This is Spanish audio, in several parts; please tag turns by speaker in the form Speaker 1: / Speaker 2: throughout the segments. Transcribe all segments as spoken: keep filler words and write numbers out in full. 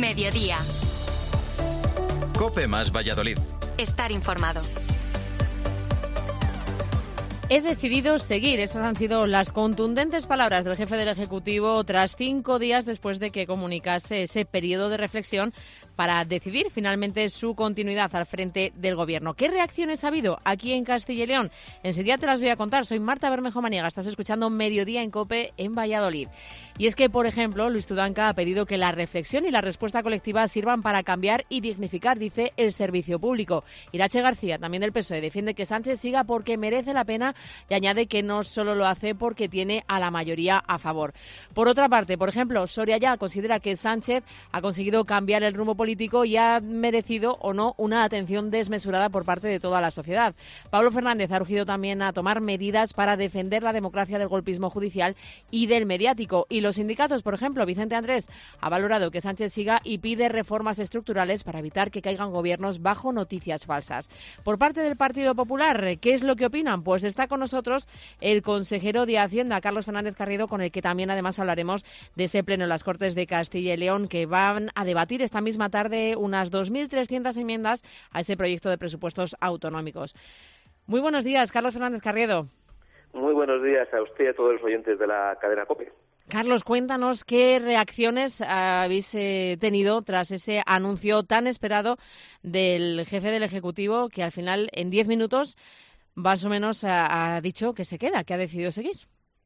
Speaker 1: Mediodía.
Speaker 2: COPE más Valladolid.
Speaker 1: Estar informado.
Speaker 3: He decidido seguir. Esas han sido las contundentes palabras del jefe del Ejecutivo tras cinco días después de que comunicase ese periodo de reflexión para decidir finalmente su continuidad al frente del Gobierno. ¿Qué reacciones ha habido aquí en Castilla y León? Enseguida te las voy a contar. Soy Marta Bermejo Maniega. Estás escuchando Mediodía en COPE en Valladolid. Y es que, por ejemplo, Luis Tudanca ha pedido que la reflexión y la respuesta colectiva sirvan para cambiar y dignificar, dice, el servicio público. Irache García, también del P S O E, defiende que Sánchez siga porque merece la pena y añade que no solo lo hace porque tiene a la mayoría a favor. Por otra parte, por ejemplo, Soria Ya considera que Sánchez ha conseguido cambiar el rumbo político y ha merecido o no una atención desmesurada por parte de toda la sociedad. Pablo Fernández ha urgido también a tomar medidas para defender la democracia del golpismo judicial y del mediático. Y los sindicatos, por ejemplo, Vicente Andrés ha valorado que Sánchez siga y pide reformas estructurales para evitar que caigan gobiernos bajo noticias falsas. Por parte del Partido Popular, ¿qué es lo que opinan? Pues está con nosotros el consejero de Hacienda, Carlos Fernández Carriedo, con el que también además hablaremos de ese pleno en las Cortes de Castilla y León que van a debatir esta misma tarde unas dos mil trescientas enmiendas a ese proyecto de presupuestos autonómicos. Muy buenos días, Carlos Fernández Carriedo.
Speaker 4: Muy buenos días a usted y a todos los oyentes de la cadena COPE.
Speaker 3: Carlos, cuéntanos qué reacciones habéis eh, tenido tras ese anuncio tan esperado del jefe del Ejecutivo que al final en diez minutos más o menos ha, ha dicho que se queda, que ha decidido seguir.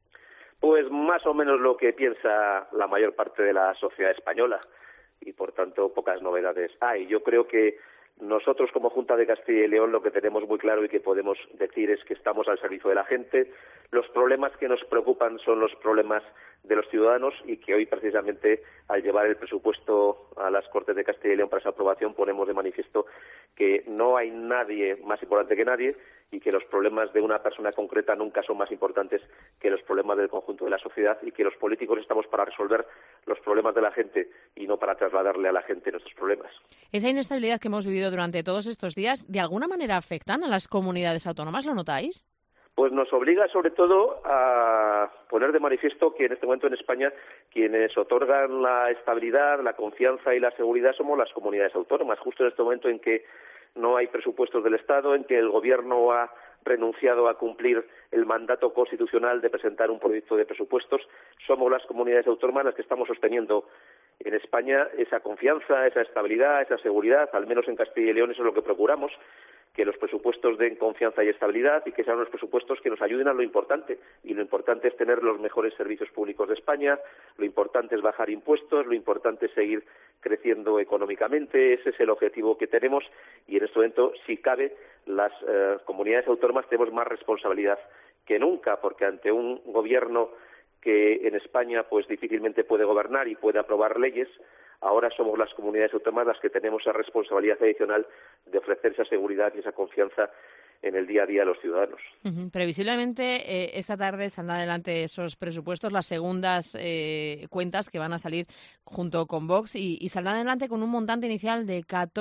Speaker 4: Pues más o menos lo que piensa la mayor parte de la sociedad española y por tanto pocas novedades hay. Yo creo que nosotros como Junta de Castilla y León lo que tenemos muy claro y que podemos decir es que estamos al servicio de la gente. Los problemas que nos preocupan son los problemas de los ciudadanos y que hoy precisamente al llevar el presupuesto a las Cortes de Castilla y León para su aprobación ponemos de manifiesto que no hay nadie más importante que nadie y que los problemas de una persona concreta nunca son más importantes que los problemas del conjunto de la sociedad y que los políticos estamos para resolver los problemas de la gente y no para trasladarle a la gente nuestros problemas.
Speaker 3: Esa inestabilidad que hemos vivido durante todos estos días, ¿de alguna manera afectan a las comunidades autónomas? ¿Lo notáis?
Speaker 4: Pues nos obliga sobre todo a poner de manifiesto que en este momento en España quienes otorgan la estabilidad, la confianza y la seguridad somos las comunidades autónomas, justo en este momento en que no hay presupuestos del Estado, en que el Gobierno ha renunciado a cumplir el mandato constitucional de presentar un proyecto de presupuestos, somos las comunidades autónomas las que estamos sosteniendo en España esa confianza, esa estabilidad, esa seguridad, al menos en Castilla y León eso es lo que procuramos, que los presupuestos den confianza y estabilidad y que sean los presupuestos que nos ayuden a lo importante. Y lo importante es tener los mejores servicios públicos de España, lo importante es bajar impuestos, lo importante es seguir creciendo económicamente, ese es el objetivo que tenemos y en este momento, si cabe, las eh, comunidades autónomas tenemos más responsabilidad que nunca, porque ante un gobierno que en España pues difícilmente puede gobernar y puede aprobar leyes, ahora somos las comunidades autónomas las que tenemos esa responsabilidad adicional de ofrecer esa seguridad y esa confianza en el día a día a los ciudadanos.
Speaker 3: Uh-huh. Previsiblemente eh, esta tarde saldrán adelante esos presupuestos, las segundas eh, cuentas que van a salir junto con Vox y, y saldrán adelante con un montante inicial de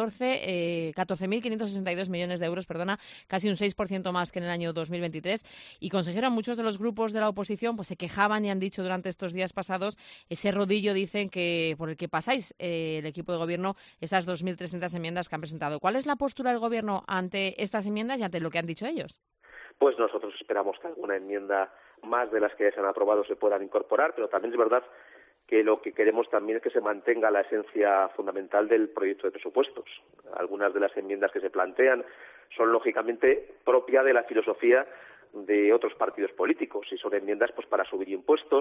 Speaker 3: catorce mil quinientos sesenta y dos millones de euros, perdona, casi un seis por ciento más que en el año dos mil veintitrés. Y consejero, muchos de los grupos de la oposición pues se quejaban y han dicho durante estos días pasados ese rodillo, dicen, que por el que pasáis eh, el equipo de gobierno esas dos mil trescientas enmiendas que han presentado. ¿Cuál es la postura del gobierno ante estas enmiendas y ante lo que han dicho ellos?
Speaker 4: Pues nosotros esperamos que alguna enmienda más de las que ya se han aprobado se puedan incorporar, pero también es verdad que lo que queremos también es que se mantenga la esencia fundamental del proyecto de presupuestos. Algunas de las enmiendas que se plantean son lógicamente propia de la filosofía de otros partidos políticos y son enmiendas pues para subir impuestos,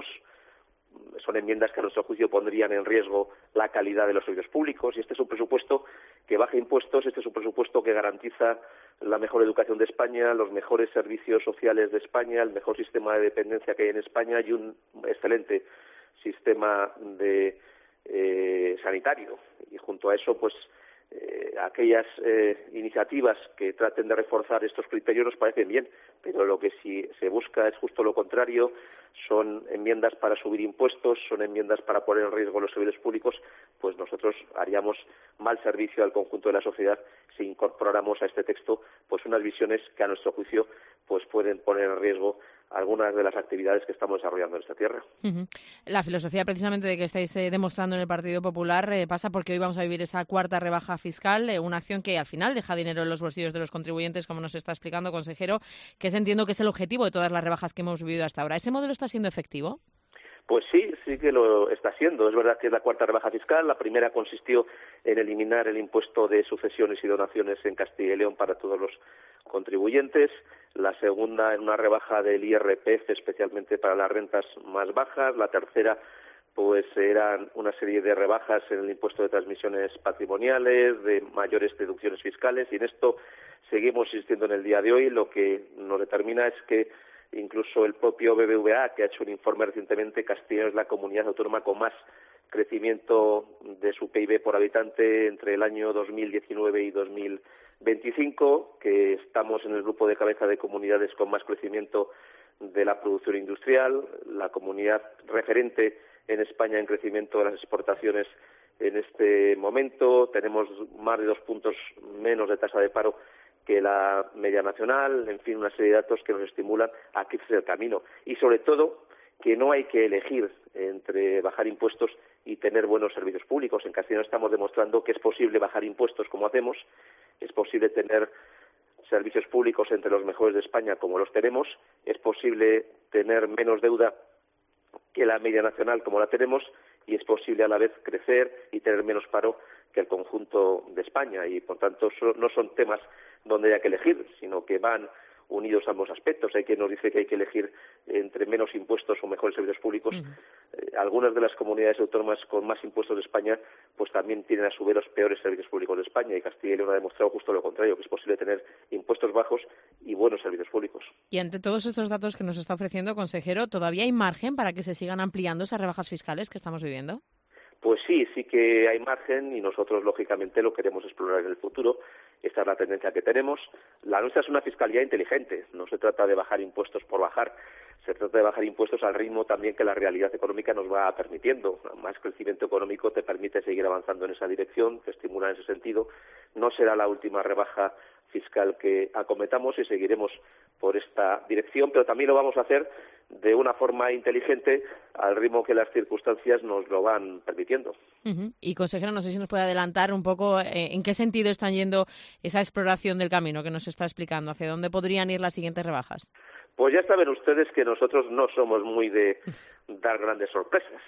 Speaker 4: son enmiendas que a nuestro juicio pondrían en riesgo la calidad de los servicios públicos y este es un presupuesto que baja impuestos, este es un presupuesto que garantiza la mejor educación de España, los mejores servicios sociales de España, el mejor sistema de dependencia que hay en España y un excelente sistema de eh, sanitario. Y junto a eso, pues eh, aquellas eh, iniciativas que traten de reforzar estos criterios nos parecen bien, pero lo que si se busca es justo lo contrario, son enmiendas para subir impuestos, son enmiendas para poner en riesgo los servicios públicos, pues nosotros haríamos mal servicio al conjunto de la sociedad si incorporáramos a este texto pues unas visiones que a nuestro juicio pues pueden poner en riesgo algunas de las actividades que estamos desarrollando en esta tierra.
Speaker 3: Uh-huh. La filosofía precisamente de que estáis eh, demostrando en el Partido Popular eh, pasa porque hoy vamos a vivir esa cuarta rebaja fiscal, eh, una acción que al final deja dinero en los bolsillos de los contribuyentes, como nos está explicando, consejero, que ese entiendo que es el objetivo de todas las rebajas que hemos vivido hasta ahora. ¿Ese modelo está siendo efectivo?
Speaker 4: Pues sí, sí que lo está siendo. Es verdad que es la cuarta rebaja fiscal. La primera consistió en eliminar el impuesto de sucesiones y donaciones en Castilla y León para todos los contribuyentes. La segunda en una rebaja del I R P F, especialmente para las rentas más bajas. La tercera, pues eran una serie de rebajas en el impuesto de transmisiones patrimoniales, de mayores deducciones fiscales, y en esto seguimos insistiendo en el día de hoy. Lo que nos determina es que incluso el propio B B V A, que ha hecho un informe recientemente, Castilla es la comunidad autónoma con más crecimiento de su P I B por habitante entre el año dos mil diecinueve y dos mil veinticinco, que estamos en el grupo de cabeza de comunidades con más crecimiento de la producción industrial, la comunidad referente en España en crecimiento de las exportaciones en este momento. Tenemos más de dos puntos menos de tasa de paro que la media nacional, en fin, una serie de datos que nos estimulan a que ese es el camino. Y sobre todo, que no hay que elegir entre bajar impuestos y tener buenos servicios públicos. En Castilla estamos demostrando que es posible bajar impuestos como hacemos, es posible tener servicios públicos entre los mejores de España como los tenemos, es posible tener menos deuda que la media nacional como la tenemos, y es posible a la vez crecer y tener menos paro que el conjunto de España. Y por tanto no son temas donde haya que elegir, sino que van unidos ambos aspectos. Hay quien nos dice que hay que elegir entre menos impuestos o mejores servicios públicos. Uh-huh. Eh, algunas de las comunidades autónomas con más impuestos de España pues también tienen a su vez los peores servicios públicos de España, y Castilla y León ha demostrado justo lo contrario, que es posible tener impuestos bajos y buenos servicios públicos.
Speaker 3: Y ante todos estos datos que nos está ofreciendo, consejero, ¿todavía hay margen para que se sigan ampliando esas rebajas fiscales que estamos viviendo?
Speaker 4: Pues sí, sí que hay margen, y nosotros lógicamente lo queremos explorar en el futuro. Esta es la tendencia que tenemos. La nuestra es una fiscalidad inteligente. No se trata de bajar impuestos por bajar. Se trata de bajar impuestos al ritmo también que la realidad económica nos va permitiendo. Más crecimiento económico te permite seguir avanzando en esa dirección, te estimula en ese sentido. No será la última rebaja fiscal que acometamos y seguiremos por esta dirección, pero también lo vamos a hacer de una forma inteligente al ritmo que las circunstancias nos lo van permitiendo.
Speaker 3: Uh-huh. Y, consejero, no sé si nos puede adelantar un poco eh, en qué sentido están yendo esa exploración del camino que nos está explicando, hacia dónde podrían ir las siguientes rebajas.
Speaker 4: Pues ya saben ustedes que nosotros no somos muy de dar grandes sorpresas.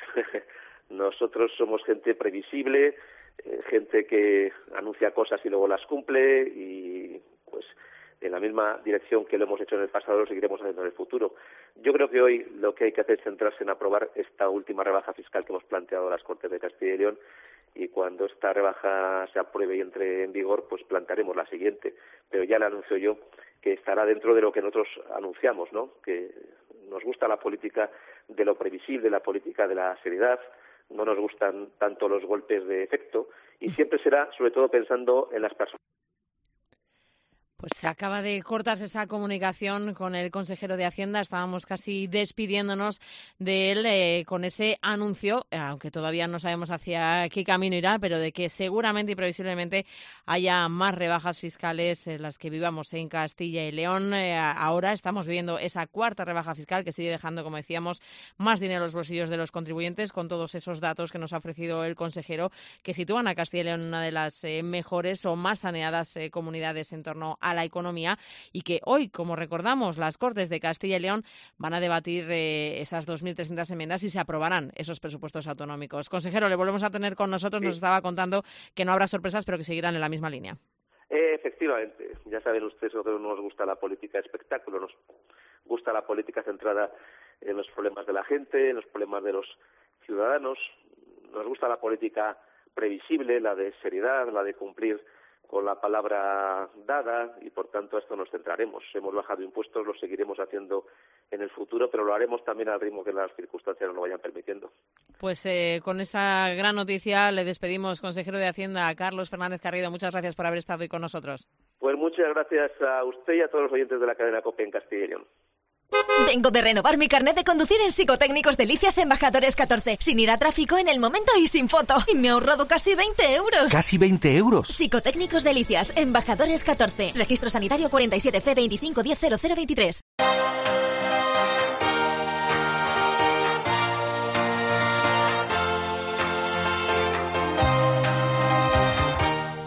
Speaker 4: Nosotros somos gente previsible, eh, gente que anuncia cosas y luego las cumple, y pues en la misma dirección que lo hemos hecho en el pasado lo seguiremos haciendo en el futuro. Yo creo que hoy lo que hay que hacer es centrarse en aprobar esta última rebaja fiscal que hemos planteado a las Cortes de Castilla y León, y cuando esta rebaja se apruebe y entre en vigor, pues plantearemos la siguiente. Pero ya le anuncio yo que estará dentro de lo que nosotros anunciamos, ¿no? Que nos gusta la política de lo previsible, la política de la seriedad, no nos gustan tanto los golpes de efecto, y siempre será sobre todo pensando en las personas.
Speaker 3: Pues se acaba de cortarse esa comunicación con el consejero de Hacienda. Estábamos casi despidiéndonos de él eh, con ese anuncio, aunque todavía no sabemos hacia qué camino irá, pero de que seguramente y previsiblemente haya más rebajas fiscales en las que vivamos en Castilla y León. Eh, ahora estamos viendo esa cuarta rebaja fiscal que sigue dejando, como decíamos, más dinero en los bolsillos de los contribuyentes, con todos esos datos que nos ha ofrecido el consejero, que sitúan a Castilla y León en una de las eh, mejores o más saneadas eh, comunidades en torno a a la economía, y que hoy, como recordamos, las Cortes de Castilla y León van a debatir eh, esas dos mil trescientas enmiendas y se aprobarán esos presupuestos autonómicos. Consejero, le volvemos a tener con nosotros. Sí. Nos estaba contando que no habrá sorpresas, pero que seguirán en la misma línea.
Speaker 4: Eh, efectivamente, ya saben ustedes, nosotros nos gusta la política de espectáculo, nos gusta la política centrada en los problemas de la gente, en los problemas de los ciudadanos, nos gusta la política previsible, la de seriedad, la de cumplir con la palabra dada, y por tanto a esto nos centraremos. Hemos bajado impuestos, lo seguiremos haciendo en el futuro, pero lo haremos también al ritmo que las circunstancias nos lo vayan permitiendo.
Speaker 3: Pues eh, con esa gran noticia le despedimos, consejero de Hacienda, Carlos Fernández Garrido. Muchas gracias por haber estado hoy con nosotros.
Speaker 4: Pues muchas gracias a usted y a todos los oyentes de la cadena COPE en Castilla y León.
Speaker 1: Vengo de renovar mi carnet de conducir en Psicotécnicos Delicias Embajadores catorce, sin ir a tráfico, en el momento y sin foto. Y me he ahorrado casi veinte euros.
Speaker 2: ¿Casi veinte euros?
Speaker 1: Psicotécnicos Delicias Embajadores catorce. Registro sanitario cuarenta y siete F veinticinco diez cero cero veintitrés.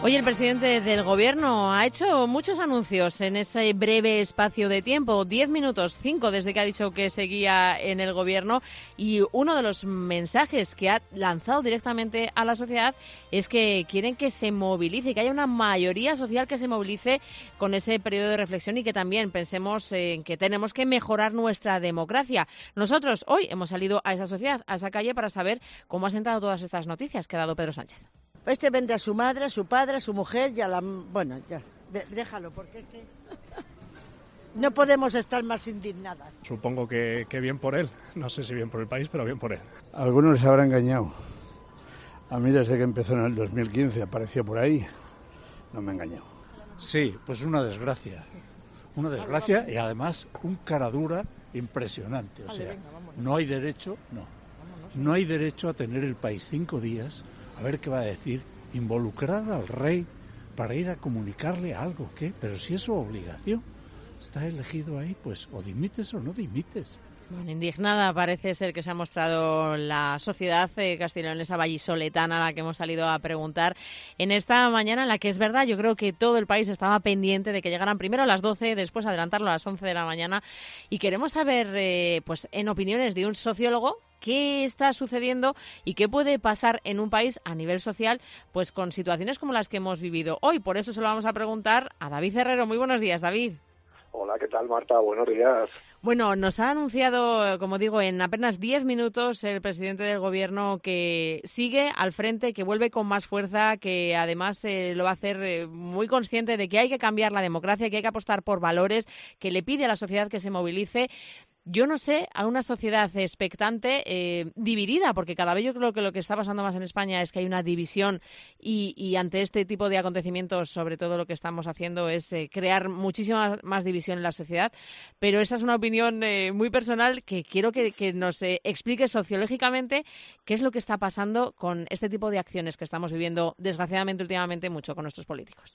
Speaker 3: Hoy el presidente del Gobierno ha hecho muchos anuncios en ese breve espacio de tiempo, diez minutos, cinco desde que ha dicho que seguía en el Gobierno, y uno de los mensajes que ha lanzado directamente a la sociedad es que quieren que se movilice, que haya una mayoría social que se movilice con ese periodo de reflexión y que también pensemos en que tenemos que mejorar nuestra democracia. Nosotros hoy hemos salido a esa sociedad, a esa calle, para saber cómo ha sentado todas estas noticias que ha dado Pedro Sánchez.
Speaker 2: Este vende a su madre, a su padre, a su mujer y a la... Bueno, ya, de, déjalo, porque es que no podemos estar más indignadas.
Speaker 5: Supongo que, que bien por él. No sé si bien por el país, pero bien por él.
Speaker 6: Algunos se habrán engañado. A mí desde que empezó en el dos mil quince apareció por ahí, no me engañó.
Speaker 7: Sí, pues una desgracia. Una desgracia y además un cara dura impresionante. O sea, no hay derecho, no. No hay derecho a tener el país cinco días... A ver qué va a decir, involucrar al rey para ir a comunicarle algo, ¿qué? Pero si es su obligación, está elegido ahí, pues o dimites o no dimites.
Speaker 3: Bueno, indignada parece ser que se ha mostrado la sociedad eh, castellonesa vallisoletana, a la que hemos salido a preguntar en esta mañana, en la que es verdad, yo creo que todo el país estaba pendiente de que llegaran primero a las doce, después adelantarlo a las once de la mañana, y queremos saber, eh, pues en opiniones de un sociólogo, qué está sucediendo y qué puede pasar en un país a nivel social, pues con situaciones como las que hemos vivido hoy. Por eso se lo vamos a preguntar a David Herrero. Muy buenos días, David.
Speaker 8: Hola, ¿qué tal, Marta? Buenos días.
Speaker 3: Bueno, nos ha anunciado, como digo, en apenas diez minutos el presidente del Gobierno que sigue al frente, que vuelve con más fuerza, que además eh, lo va a hacer eh, muy consciente de que hay que cambiar la democracia, que hay que apostar por valores, que le pide a la sociedad que se movilice. Yo no sé, a una sociedad expectante, eh, dividida, porque cada vez yo creo que lo que está pasando más en España es que hay una división y, y ante este tipo de acontecimientos, sobre todo lo que estamos haciendo es eh, crear muchísima más división en la sociedad, pero esa es una opinión eh, muy personal que quiero que, que nos eh, explique sociológicamente qué es lo que está pasando con este tipo de acciones que estamos viviendo, desgraciadamente, últimamente mucho con nuestros políticos.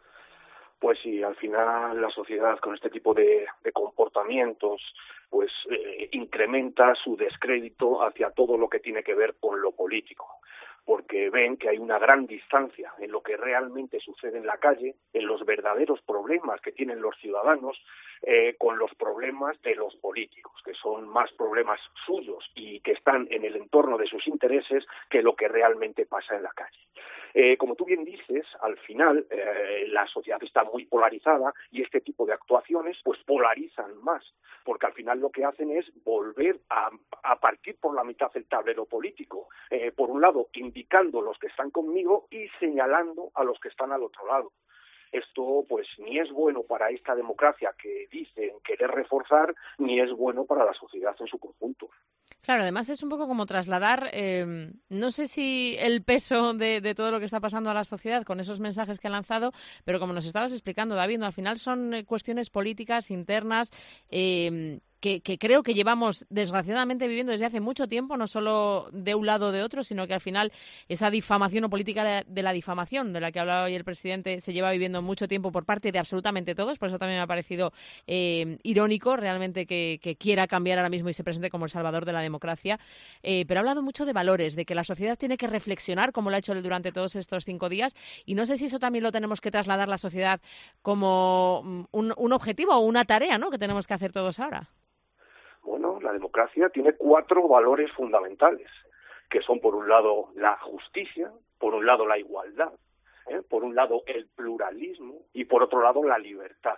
Speaker 8: Pues sí, al final la sociedad con este tipo de, de comportamientos pues eh, incrementa su descrédito hacia todo lo que tiene que ver con lo político, porque ven que hay una gran distancia en lo que realmente sucede en la calle, en los verdaderos problemas que tienen los ciudadanos, eh, con los problemas de los políticos, que son más problemas suyos y que están en el entorno de sus intereses que lo que realmente pasa en la calle. Eh, como tú bien dices, al final eh, la sociedad está muy polarizada y este tipo de actuaciones pues polarizan más, porque al final lo que hacen es volver a, a partir por la mitad del tablero político. Eh, por un lado, indicando los que están conmigo y señalando a los que están al otro lado. Esto pues ni es bueno para esta democracia que dicen querer reforzar, ni es bueno para la sociedad en su conjunto.
Speaker 3: Claro, además es un poco como trasladar, eh, no sé si el peso de, de todo lo que está pasando a la sociedad con esos mensajes que ha lanzado, pero como nos estabas explicando, David, ¿no? Al final son eh, cuestiones políticas internas eh, que, que creo que llevamos desgraciadamente viviendo desde hace mucho tiempo, no solo de un lado o de otro, sino que al final esa difamación o política de, de la difamación de la que hablaba hoy el presidente se lleva viviendo mucho tiempo por parte de absolutamente todos, por eso también me ha parecido eh, irónico realmente que, que quiera cambiar ahora mismo y se presente como el salvador de la democracia, eh, pero ha hablado mucho de valores, de que la sociedad tiene que reflexionar como lo ha hecho él durante todos estos cinco días y no sé si eso también lo tenemos que trasladar a la sociedad como un, un objetivo o una tarea, ¿no?, que tenemos que hacer todos ahora.
Speaker 8: Bueno, la democracia tiene cuatro valores fundamentales, que son por un lado la justicia, por un lado la igualdad, ¿eh? por un lado el pluralismo y por otro lado la libertad.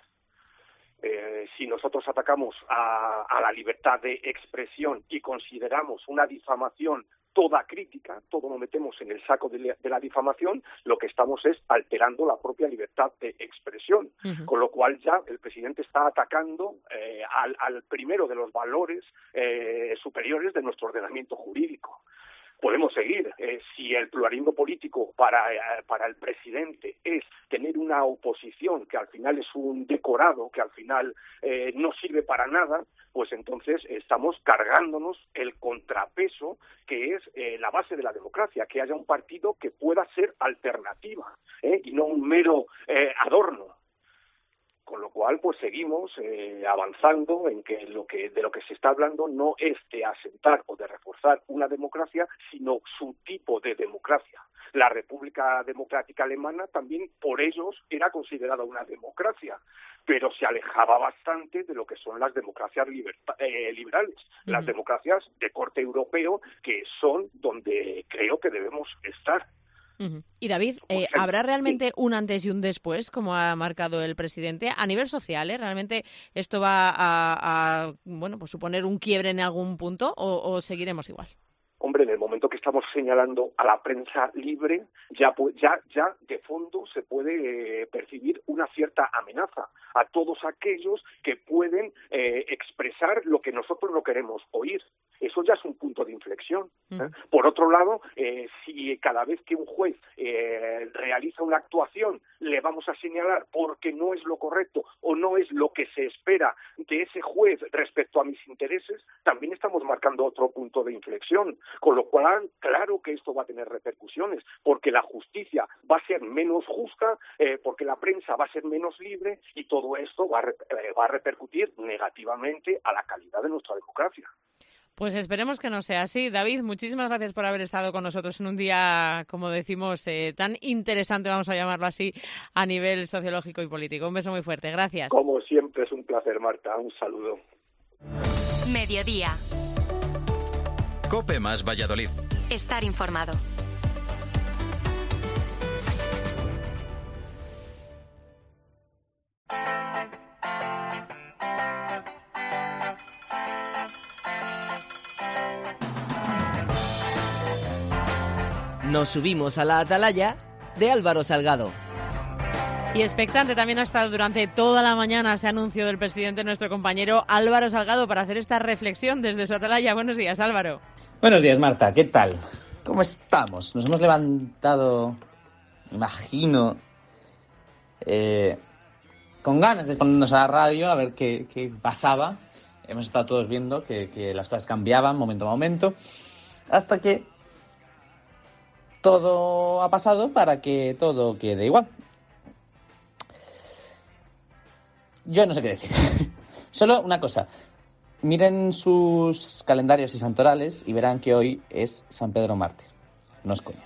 Speaker 8: Eh, si nosotros atacamos a, a la libertad de expresión y consideramos una difamación toda crítica, todo lo metemos en el saco de la, de la difamación, lo que estamos es alterando la propia libertad de expresión, uh-huh. con lo cual ya el presidente está atacando eh, al, al primero de los valores eh, superiores de nuestro ordenamiento jurídico. Podemos seguir. Eh, si el pluralismo político para, eh, para el presidente es tener una oposición que al final es un decorado, que al final eh, no sirve para nada, pues entonces estamos cargándonos el contrapeso que es eh, la base de la democracia, que haya un partido que pueda ser alternativa ¿eh? y no un mero eh, adorno. Con lo cual, pues seguimos eh, avanzando en que lo que de lo que se está hablando no es de asentar o de reforzar una democracia, sino su tipo de democracia. La República Democrática Alemana también por ellos era considerada una democracia, pero se alejaba bastante de lo que son las democracias liberta- eh, liberales, uh-huh. las democracias de corte europeo, que son donde creo que debemos estar.
Speaker 3: Uh-huh. Y David, eh, ¿habrá realmente un antes y un después, como ha marcado el presidente, a nivel social? ¿eh? ¿Realmente esto va a, a bueno, pues suponer un quiebre en algún punto o, o seguiremos igual?
Speaker 8: Hombre, en el momento que estamos señalando a la prensa libre, ya ya ya de fondo se puede eh, percibir una cierta amenaza a todos aquellos que pueden eh, expresar lo que nosotros no queremos oír. Eso ya es un punto de inflexión. ¿eh? Mm. Por otro lado, eh, si cada vez que un juez eh, realiza una actuación le vamos a señalar porque no es lo correcto o no es lo que se espera de ese juez respecto a mis intereses, también estamos marcando otro punto de inflexión. Con lo cual, claro que esto va a tener repercusiones, porque la justicia va a ser menos justa, eh, porque la prensa va a ser menos libre y todo esto va a, re- eh, va a repercutir negativamente a la calidad de nuestra democracia.
Speaker 3: Pues esperemos que no sea así. David, muchísimas gracias por haber estado con nosotros en un día, como decimos, eh, tan interesante, vamos a llamarlo así, a nivel sociológico y político. Un beso muy fuerte. Gracias.
Speaker 8: Como siempre, es un placer, Marta. Un saludo.
Speaker 9: Mediodía.
Speaker 10: COPE más Valladolid.
Speaker 9: Estar informado.
Speaker 11: Nos subimos a la atalaya de Álvaro Salgado.
Speaker 3: Y expectante también ha estado durante toda la mañana ese anuncio del presidente, nuestro compañero Álvaro Salgado, para hacer esta reflexión desde su atalaya. Buenos días, Álvaro.
Speaker 12: Buenos días, Marta. ¿Qué tal? ¿Cómo estamos? Nos hemos levantado, imagino, eh, con ganas de ponernos a la radio a ver qué, qué pasaba. Hemos estado todos viendo que, que las cosas cambiaban momento a momento, hasta que todo ha pasado para que todo quede igual. Yo no sé qué decir. Solo una cosa. Miren sus calendarios y santorales y verán que hoy es San Pedro Mártir. No es coña.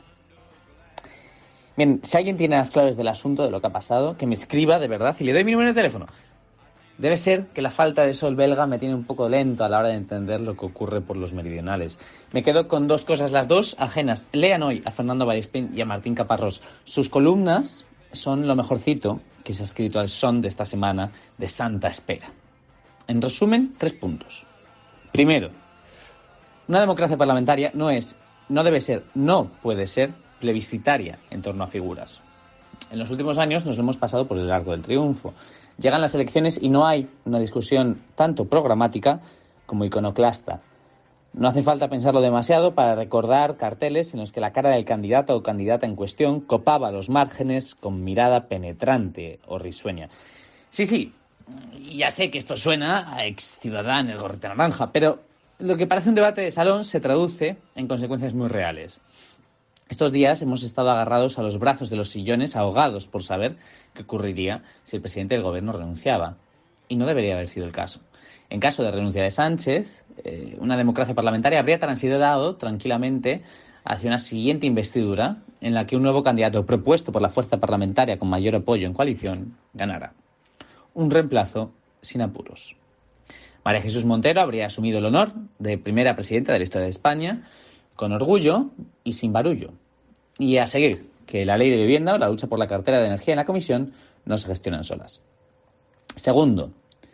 Speaker 12: Bien, si alguien tiene las claves del asunto, de lo que ha pasado, que me escriba de verdad y le doy mi número de teléfono. Debe ser que la falta de sol belga me tiene un poco lento a la hora de entender lo que ocurre por los meridionales. Me quedo con dos cosas, las dos ajenas. Lean hoy a Fernando Vallespín y a Martín Caparrós. Sus columnas son lo mejorcito que se ha escrito al son de esta semana de Santa Espera. En resumen, tres puntos. Primero, una democracia parlamentaria no es, no debe ser, no puede ser plebiscitaria en torno a figuras. En los últimos años nos lo hemos pasado por el arco del triunfo. Llegan las elecciones y no hay una discusión tanto programática como iconoclasta. No hace falta pensarlo demasiado para recordar carteles en los que la cara del candidato o candidata en cuestión copaba los márgenes con mirada penetrante o risueña. Sí, sí, ya sé que esto suena a ex ciudadano el gorrete naranja, pero lo que parece un debate de salón se traduce en consecuencias muy reales. Estos días hemos estado agarrados a los brazos de los sillones, ahogados por saber qué ocurriría si el presidente del gobierno renunciaba. Y no debería haber sido el caso. En caso de renuncia de Sánchez, eh, una democracia parlamentaria habría transitado tranquilamente hacia una siguiente investidura en la que un nuevo candidato propuesto por la fuerza parlamentaria con mayor apoyo en coalición ganara. Un reemplazo sin apuros. María Jesús Montero habría asumido el honor de primera presidenta de la historia de España, con orgullo y sin barullo. Y a seguir, que la ley de vivienda o la lucha por la cartera de energía en la comisión no se gestionan solas. Segundo,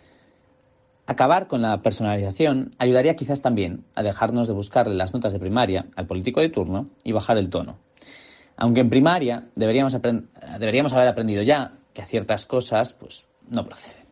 Speaker 12: acabar con la personalización ayudaría quizás también a dejarnos de buscarle las notas de primaria al político de turno y bajar el tono. Aunque en primaria deberíamos, aprend- deberíamos haber aprendido ya que a ciertas cosas pues, no proceden.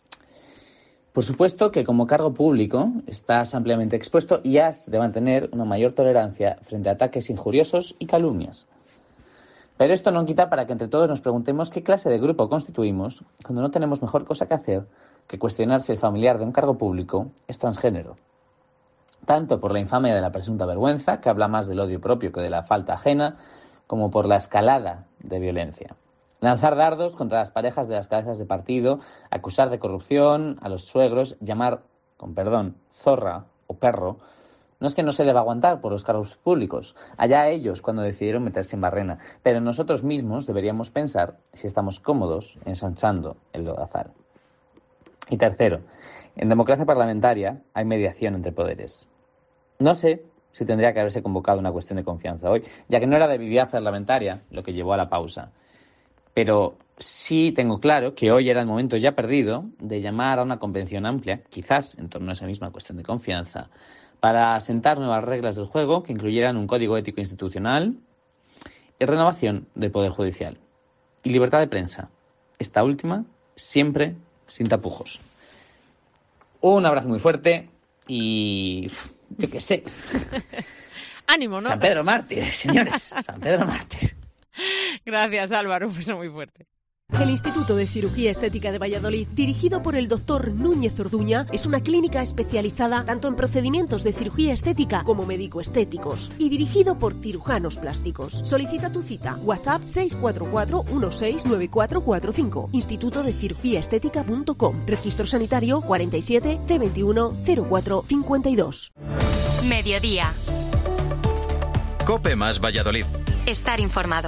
Speaker 12: Por supuesto que como cargo público estás ampliamente expuesto y has de mantener una mayor tolerancia frente a ataques injuriosos y calumnias. Pero esto no quita para que entre todos nos preguntemos qué clase de grupo constituimos cuando no tenemos mejor cosa que hacer que cuestionar si el familiar de un cargo público es transgénero. Tanto por la infamia de la presunta vergüenza, que habla más del odio propio que de la falta ajena, como por la escalada de violencia. Lanzar dardos contra las parejas de las cabezas de partido, acusar de corrupción a los suegros, llamar, con perdón, zorra o perro, No es que no se deba aguantar por los cargos públicos, allá ellos cuando decidieron meterse en barrena, pero nosotros mismos deberíamos pensar si estamos cómodos ensanchando el lodazal. Y tercero, en democracia parlamentaria hay mediación entre poderes. No sé si tendría que haberse convocado una cuestión de confianza hoy, ya que no era debilidad parlamentaria lo que llevó a la pausa. Pero sí tengo claro que hoy era el momento ya perdido de llamar a una convención amplia, quizás en torno a esa misma cuestión de confianza, para asentar nuevas reglas del juego que incluyeran un código ético institucional y renovación del Poder Judicial. Y libertad de prensa. Esta última, siempre sin tapujos. Un abrazo muy fuerte y... yo qué sé.
Speaker 3: Ánimo, ¿no?
Speaker 12: San Pedro Mártir, señores. San Pedro Mártir.
Speaker 3: Gracias, Álvaro. Un beso muy fuerte.
Speaker 10: El Instituto de Cirugía Estética de Valladolid, dirigido por el doctor Núñez Orduña, es una clínica especializada tanto en procedimientos de cirugía estética como médico-estéticos y dirigido por cirujanos plásticos. Solicita tu cita. WhatsApp seis cuatro cuatro uno seis nueve cuatro cuatro cinco. instituto de cirugía estética punto com. Registro sanitario cuarenta y siete C veintiuno cero cuatro cincuenta y dos.
Speaker 9: Mediodía.
Speaker 13: COPE más Valladolid.
Speaker 9: Estar informado.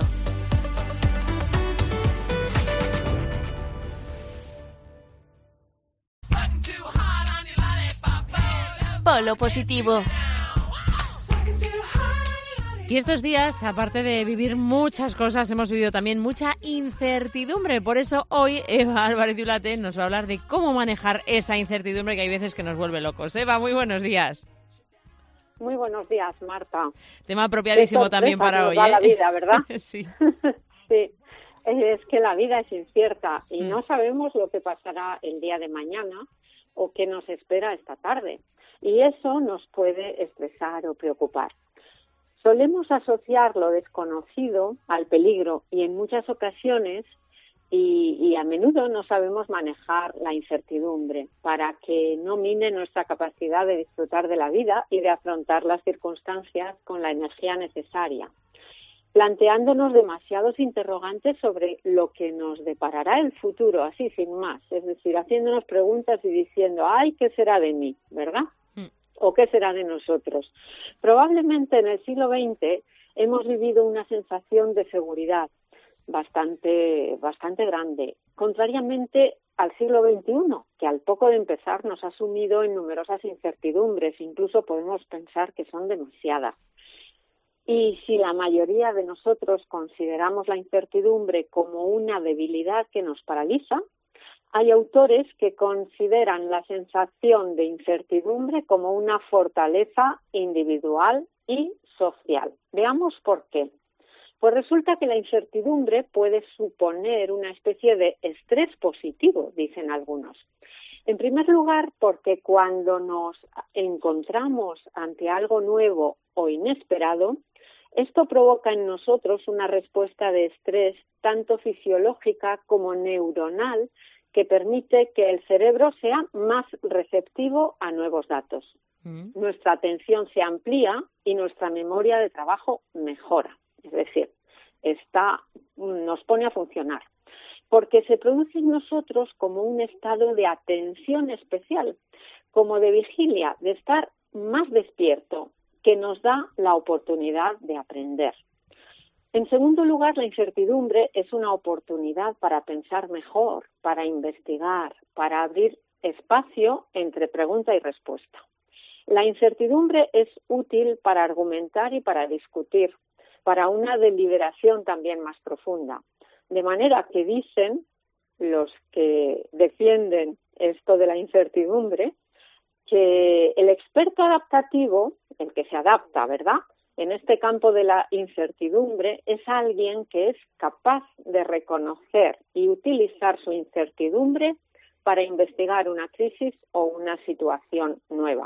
Speaker 14: Polo positivo.
Speaker 3: Y estos días, aparte de vivir muchas cosas, hemos vivido también mucha incertidumbre. Por eso hoy Eva Álvarez de Ulate nos va a hablar de cómo manejar esa incertidumbre que hay veces que nos vuelve locos. Eva, muy buenos días.
Speaker 15: Muy buenos días, Marta.
Speaker 3: Tema apropiadísimo también para hoy,
Speaker 15: ¿eh?
Speaker 3: La
Speaker 15: vida, ¿verdad?
Speaker 3: Sí.
Speaker 15: Sí. Es que la vida es incierta y mm. no sabemos lo que pasará el día de mañana o qué nos espera esta tarde. Y eso nos puede estresar o preocupar. Solemos asociar lo desconocido al peligro y en muchas ocasiones y, y a menudo no sabemos manejar la incertidumbre para que no mine nuestra capacidad de disfrutar de la vida y de afrontar las circunstancias con la energía necesaria, planteándonos demasiados interrogantes sobre lo que nos deparará el futuro, así sin más, es decir, haciéndonos preguntas y diciendo, ay, ¿qué será de mí?, ¿verdad? Mm. ¿O qué será de nosotros? Probablemente en el siglo veinte hemos vivido una sensación de seguridad bastante, bastante grande, contrariamente al siglo veintiuno, que al poco de empezar nos ha sumido en numerosas incertidumbres, incluso podemos pensar que son demasiadas. Y si la mayoría de nosotros consideramos la incertidumbre como una debilidad que nos paraliza, hay autores que consideran la sensación de incertidumbre como una fortaleza individual y social. Veamos por qué. Pues resulta que la incertidumbre puede suponer una especie de estrés positivo, dicen algunos. En primer lugar, porque cuando nos encontramos ante algo nuevo o inesperado, esto provoca en nosotros una respuesta de estrés tanto fisiológica como neuronal que permite que el cerebro sea más receptivo a nuevos datos. Mm. Nuestra atención se amplía y nuestra memoria de trabajo mejora. Es decir, está, nos pone a funcionar. Porque se produce en nosotros como un estado de atención especial, como de vigilia, de estar más despierto, que nos da la oportunidad de aprender. En segundo lugar, la incertidumbre es una oportunidad para pensar mejor, para investigar, para abrir espacio entre pregunta y respuesta. La incertidumbre es útil para argumentar y para discutir, para una deliberación también más profunda. De manera que dicen los que defienden esto de la incertidumbre, que el experto adaptativo, el que se adapta, ¿verdad?, en este campo de la incertidumbre, es alguien que es capaz de reconocer y utilizar su incertidumbre para investigar una crisis o una situación nueva.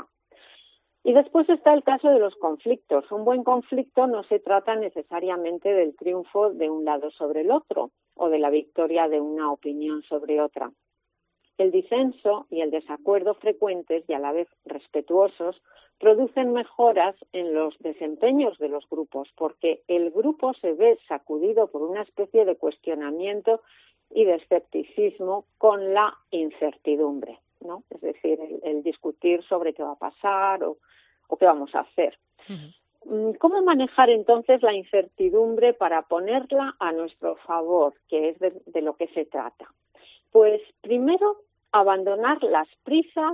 Speaker 15: Y después está el caso de los conflictos. Un buen conflicto no se trata necesariamente del triunfo de un lado sobre el otro o de la victoria de una opinión sobre otra. El disenso y el desacuerdo frecuentes y a la vez respetuosos producen mejoras en los desempeños de los grupos, porque el grupo se ve sacudido por una especie de cuestionamiento y de escepticismo con la incertidumbre, ¿no? Es decir, el, el discutir sobre qué va a pasar o, o qué vamos a hacer. Uh-huh. ¿Cómo manejar entonces la incertidumbre para ponerla a nuestro favor, que es de, de lo que se trata? Pues primero, abandonar las prisas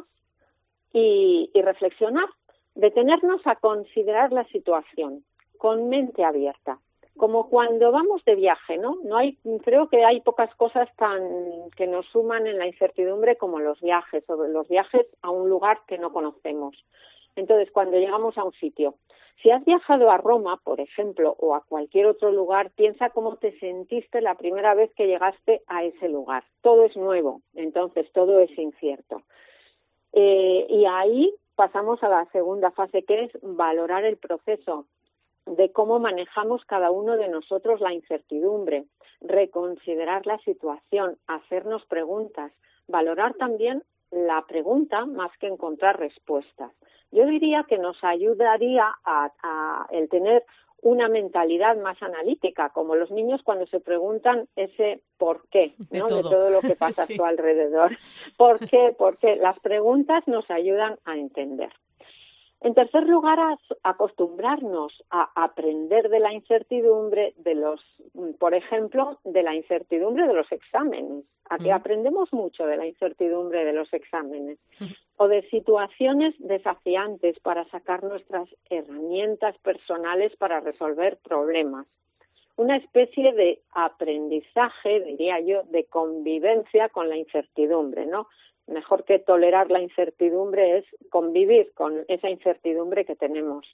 Speaker 15: y, y reflexionar, detenernos a considerar la situación con mente abierta. Como cuando vamos de viaje, ¿no? No hay, creo que hay pocas cosas tan que nos suman en la incertidumbre como los viajes, o los viajes a un lugar que no conocemos. Entonces, cuando llegamos a un sitio, si has viajado a Roma, por ejemplo, o a cualquier otro lugar, piensa cómo te sentiste la primera vez que llegaste a ese lugar. Todo es nuevo, entonces todo es incierto. Eh, y ahí pasamos a la segunda fase, que es valorar el proceso, de cómo manejamos cada uno de nosotros la incertidumbre, reconsiderar la situación, hacernos preguntas, valorar también la pregunta más que encontrar respuestas. Yo diría que nos ayudaría a, a el tener una mentalidad más analítica, como los niños cuando se preguntan ese por qué, ¿no? De todo, de todo lo que pasa sí. a su alrededor. ¿Por qué? Porque las preguntas nos ayudan a entender. En tercer lugar, a acostumbrarnos a aprender de la incertidumbre de los, por ejemplo, de la incertidumbre de los exámenes. Aquí mm. aprendemos mucho de la incertidumbre de los exámenes o de situaciones desafiantes para sacar nuestras herramientas personales para resolver problemas. Una especie de aprendizaje, diría yo, de convivencia con la incertidumbre, ¿no? Mejor que tolerar la incertidumbre es convivir con esa incertidumbre que tenemos.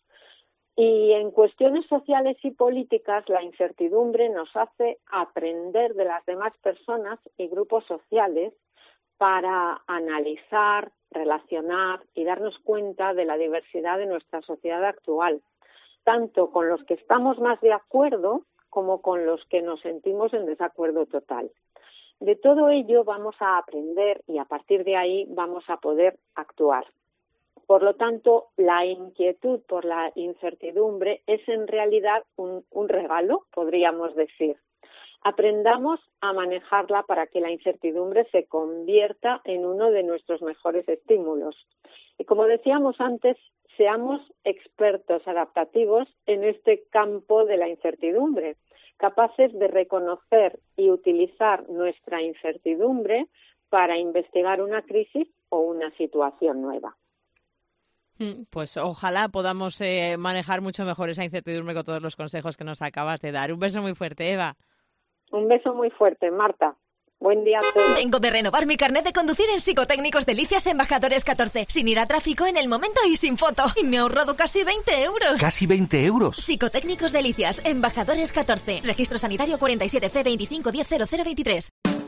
Speaker 15: Y en cuestiones sociales y políticas, la incertidumbre nos hace aprender de las demás personas y grupos sociales para analizar, relacionar y darnos cuenta de la diversidad de nuestra sociedad actual, tanto con los que estamos más de acuerdo como con los que nos sentimos en desacuerdo total. De todo ello vamos a aprender y a partir de ahí vamos a poder actuar. Por lo tanto, la inquietud por la incertidumbre es en realidad un, un regalo, podríamos decir. Aprendamos a manejarla para que la incertidumbre se convierta en uno de nuestros mejores estímulos. Y como decíamos antes, seamos expertos adaptativos en este campo de la incertidumbre, capaces de reconocer y utilizar nuestra incertidumbre para investigar una crisis o una situación nueva.
Speaker 3: Pues ojalá podamos eh, manejar mucho mejor esa incertidumbre con todos los consejos que nos acabas de dar. Un beso muy fuerte, Eva.
Speaker 15: Un beso muy fuerte, Marta. Buen día a todos.
Speaker 1: Tengo de renovar mi carnet de conducir en Psicotécnicos Delicias Embajadores catorce, sin ir a tráfico en el momento y sin foto. Y me he ahorrado casi veinte euros.
Speaker 16: ¿Casi veinte euros?
Speaker 1: Psicotécnicos Delicias Embajadores catorce. Registro sanitario cuarenta y siete C veinticinco diez cero cero veintitrés.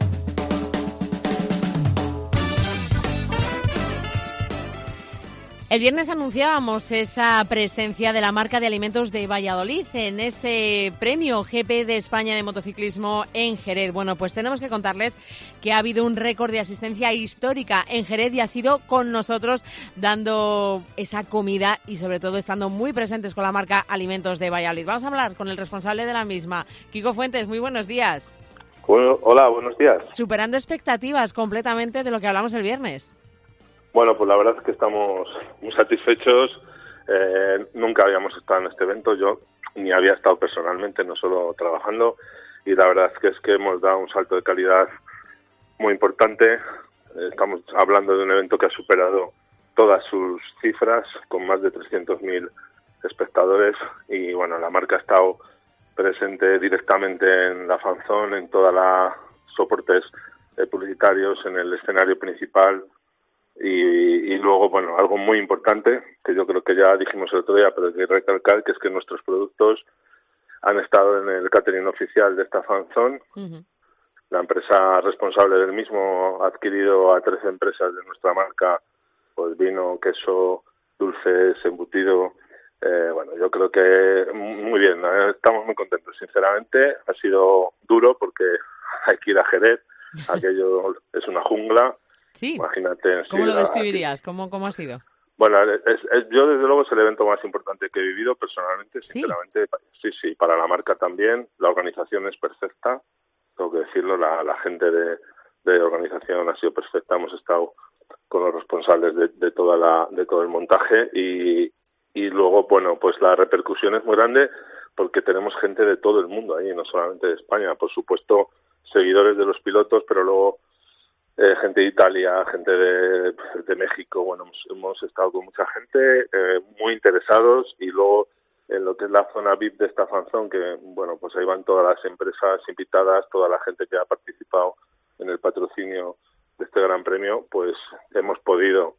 Speaker 3: El viernes anunciábamos esa presencia de la marca de alimentos de Valladolid en ese premio G P de España de motociclismo en Jerez. Bueno, pues tenemos que contarles que ha habido un récord de asistencia histórica en Jerez y ha sido con nosotros dando esa comida y sobre todo estando muy presentes con la marca Alimentos de Valladolid. Vamos a hablar con el responsable de la misma, Kiko Fuentes. Muy buenos días.
Speaker 17: Bueno, hola, buenos días.
Speaker 3: Superando expectativas completamente de lo que hablamos el viernes.
Speaker 17: Bueno, pues la verdad es que estamos muy satisfechos. Eh, nunca habíamos estado en este evento, yo ni había estado personalmente, no solo trabajando, y la verdad es que es que hemos dado un salto de calidad muy importante. Estamos hablando de un evento que ha superado todas sus cifras, con más de trescientos mil espectadores, y bueno, la marca ha estado presente directamente en la fanzón, en todos los soportes eh, publicitarios, en el escenario principal. Y, y luego, bueno, algo muy importante, que yo creo que ya dijimos el otro día, pero hay que recalcar, que es que nuestros productos han estado en el catering oficial de esta fanzón. Uh-huh. La empresa responsable del mismo ha adquirido a tres empresas de nuestra marca, pues vino, queso, dulces, embutido. Eh, bueno, yo creo que muy bien, ¿eh? Estamos muy contentos, sinceramente. Ha sido duro porque hay que ir a Jerez, aquello es una jungla.
Speaker 3: Sí.
Speaker 17: Imagínate.
Speaker 3: ¿Cómo sí, lo describirías? ¿Cómo, cómo ha sido?
Speaker 17: Bueno, es, es, yo desde luego es el evento más importante que he vivido personalmente, sinceramente. Sí, sí, sí, para la marca también. La organización es perfecta, tengo que decirlo. La, la gente de, de organización ha sido perfecta. Hemos estado con los responsables de, de toda la de todo el montaje y, y luego, bueno, pues la repercusión es muy grande porque tenemos gente de todo el mundo ahí, no solamente de España, por supuesto, seguidores de los pilotos, pero luego eh, gente de Italia, gente de, de México, bueno, hemos, hemos estado con mucha gente eh, muy interesados, y luego en lo que es la zona V I P de esta fanzón, que bueno, pues ahí van todas las empresas invitadas, toda la gente que ha participado en el patrocinio de este gran premio, pues hemos podido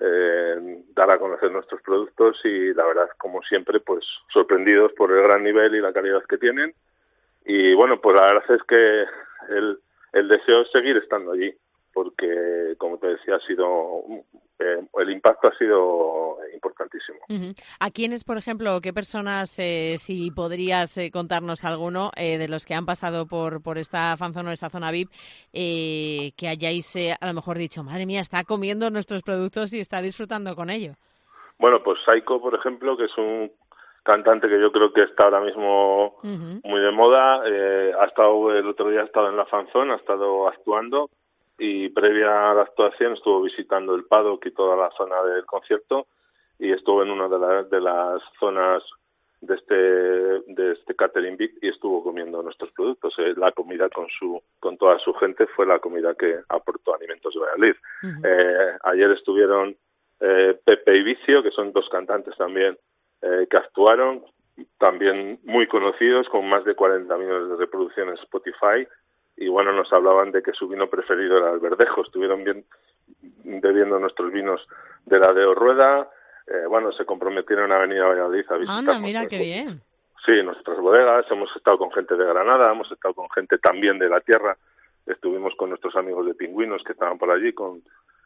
Speaker 17: eh, dar a conocer nuestros productos, y la verdad, como siempre, pues sorprendidos por el gran nivel y la calidad que tienen. Y bueno, pues la verdad es que el, el deseo es seguir estando allí, porque, como te decía, ha sido eh, el impacto ha sido importantísimo.
Speaker 3: Uh-huh. ¿A quiénes, por ejemplo, qué personas, eh, si podrías eh, contarnos alguno eh, de los que han pasado por por esta fanzone o esta zona V I P, eh, que hayáis eh, a lo mejor dicho, madre mía, está comiendo nuestros productos y está disfrutando con ello?
Speaker 17: Bueno, pues Saiko, por ejemplo, que es un cantante que yo creo que está ahora mismo uh-huh. muy de moda, eh, ha estado el otro día ha estado en la fanzone, ha estado actuando, y previa a la actuación estuvo visitando el paddock y toda la zona del concierto, y estuvo en una de, la, de las zonas de este de este catering V I P y estuvo comiendo nuestros productos. Eh, la comida con su con toda su gente fue la comida que aportó Alimentos de Valladolid. Uh-huh. Eh, ayer estuvieron eh, Pepe y Vicio, que son dos cantantes también eh, que actuaron, también muy conocidos, con más de cuarenta millones de reproducciones en Spotify. Y bueno, nos hablaban de que su vino preferido era el Verdejo. Estuvieron bien bebiendo nuestros vinos de la de Orrueda. Eh, bueno, se comprometieron a venir a Valladolid a visitar.
Speaker 3: Anda, mira qué bien.
Speaker 17: Sí, nuestras bodegas. Hemos estado con gente de Granada, hemos estado con gente también de la tierra. Estuvimos con nuestros amigos de Pingüinos que estaban por allí, con,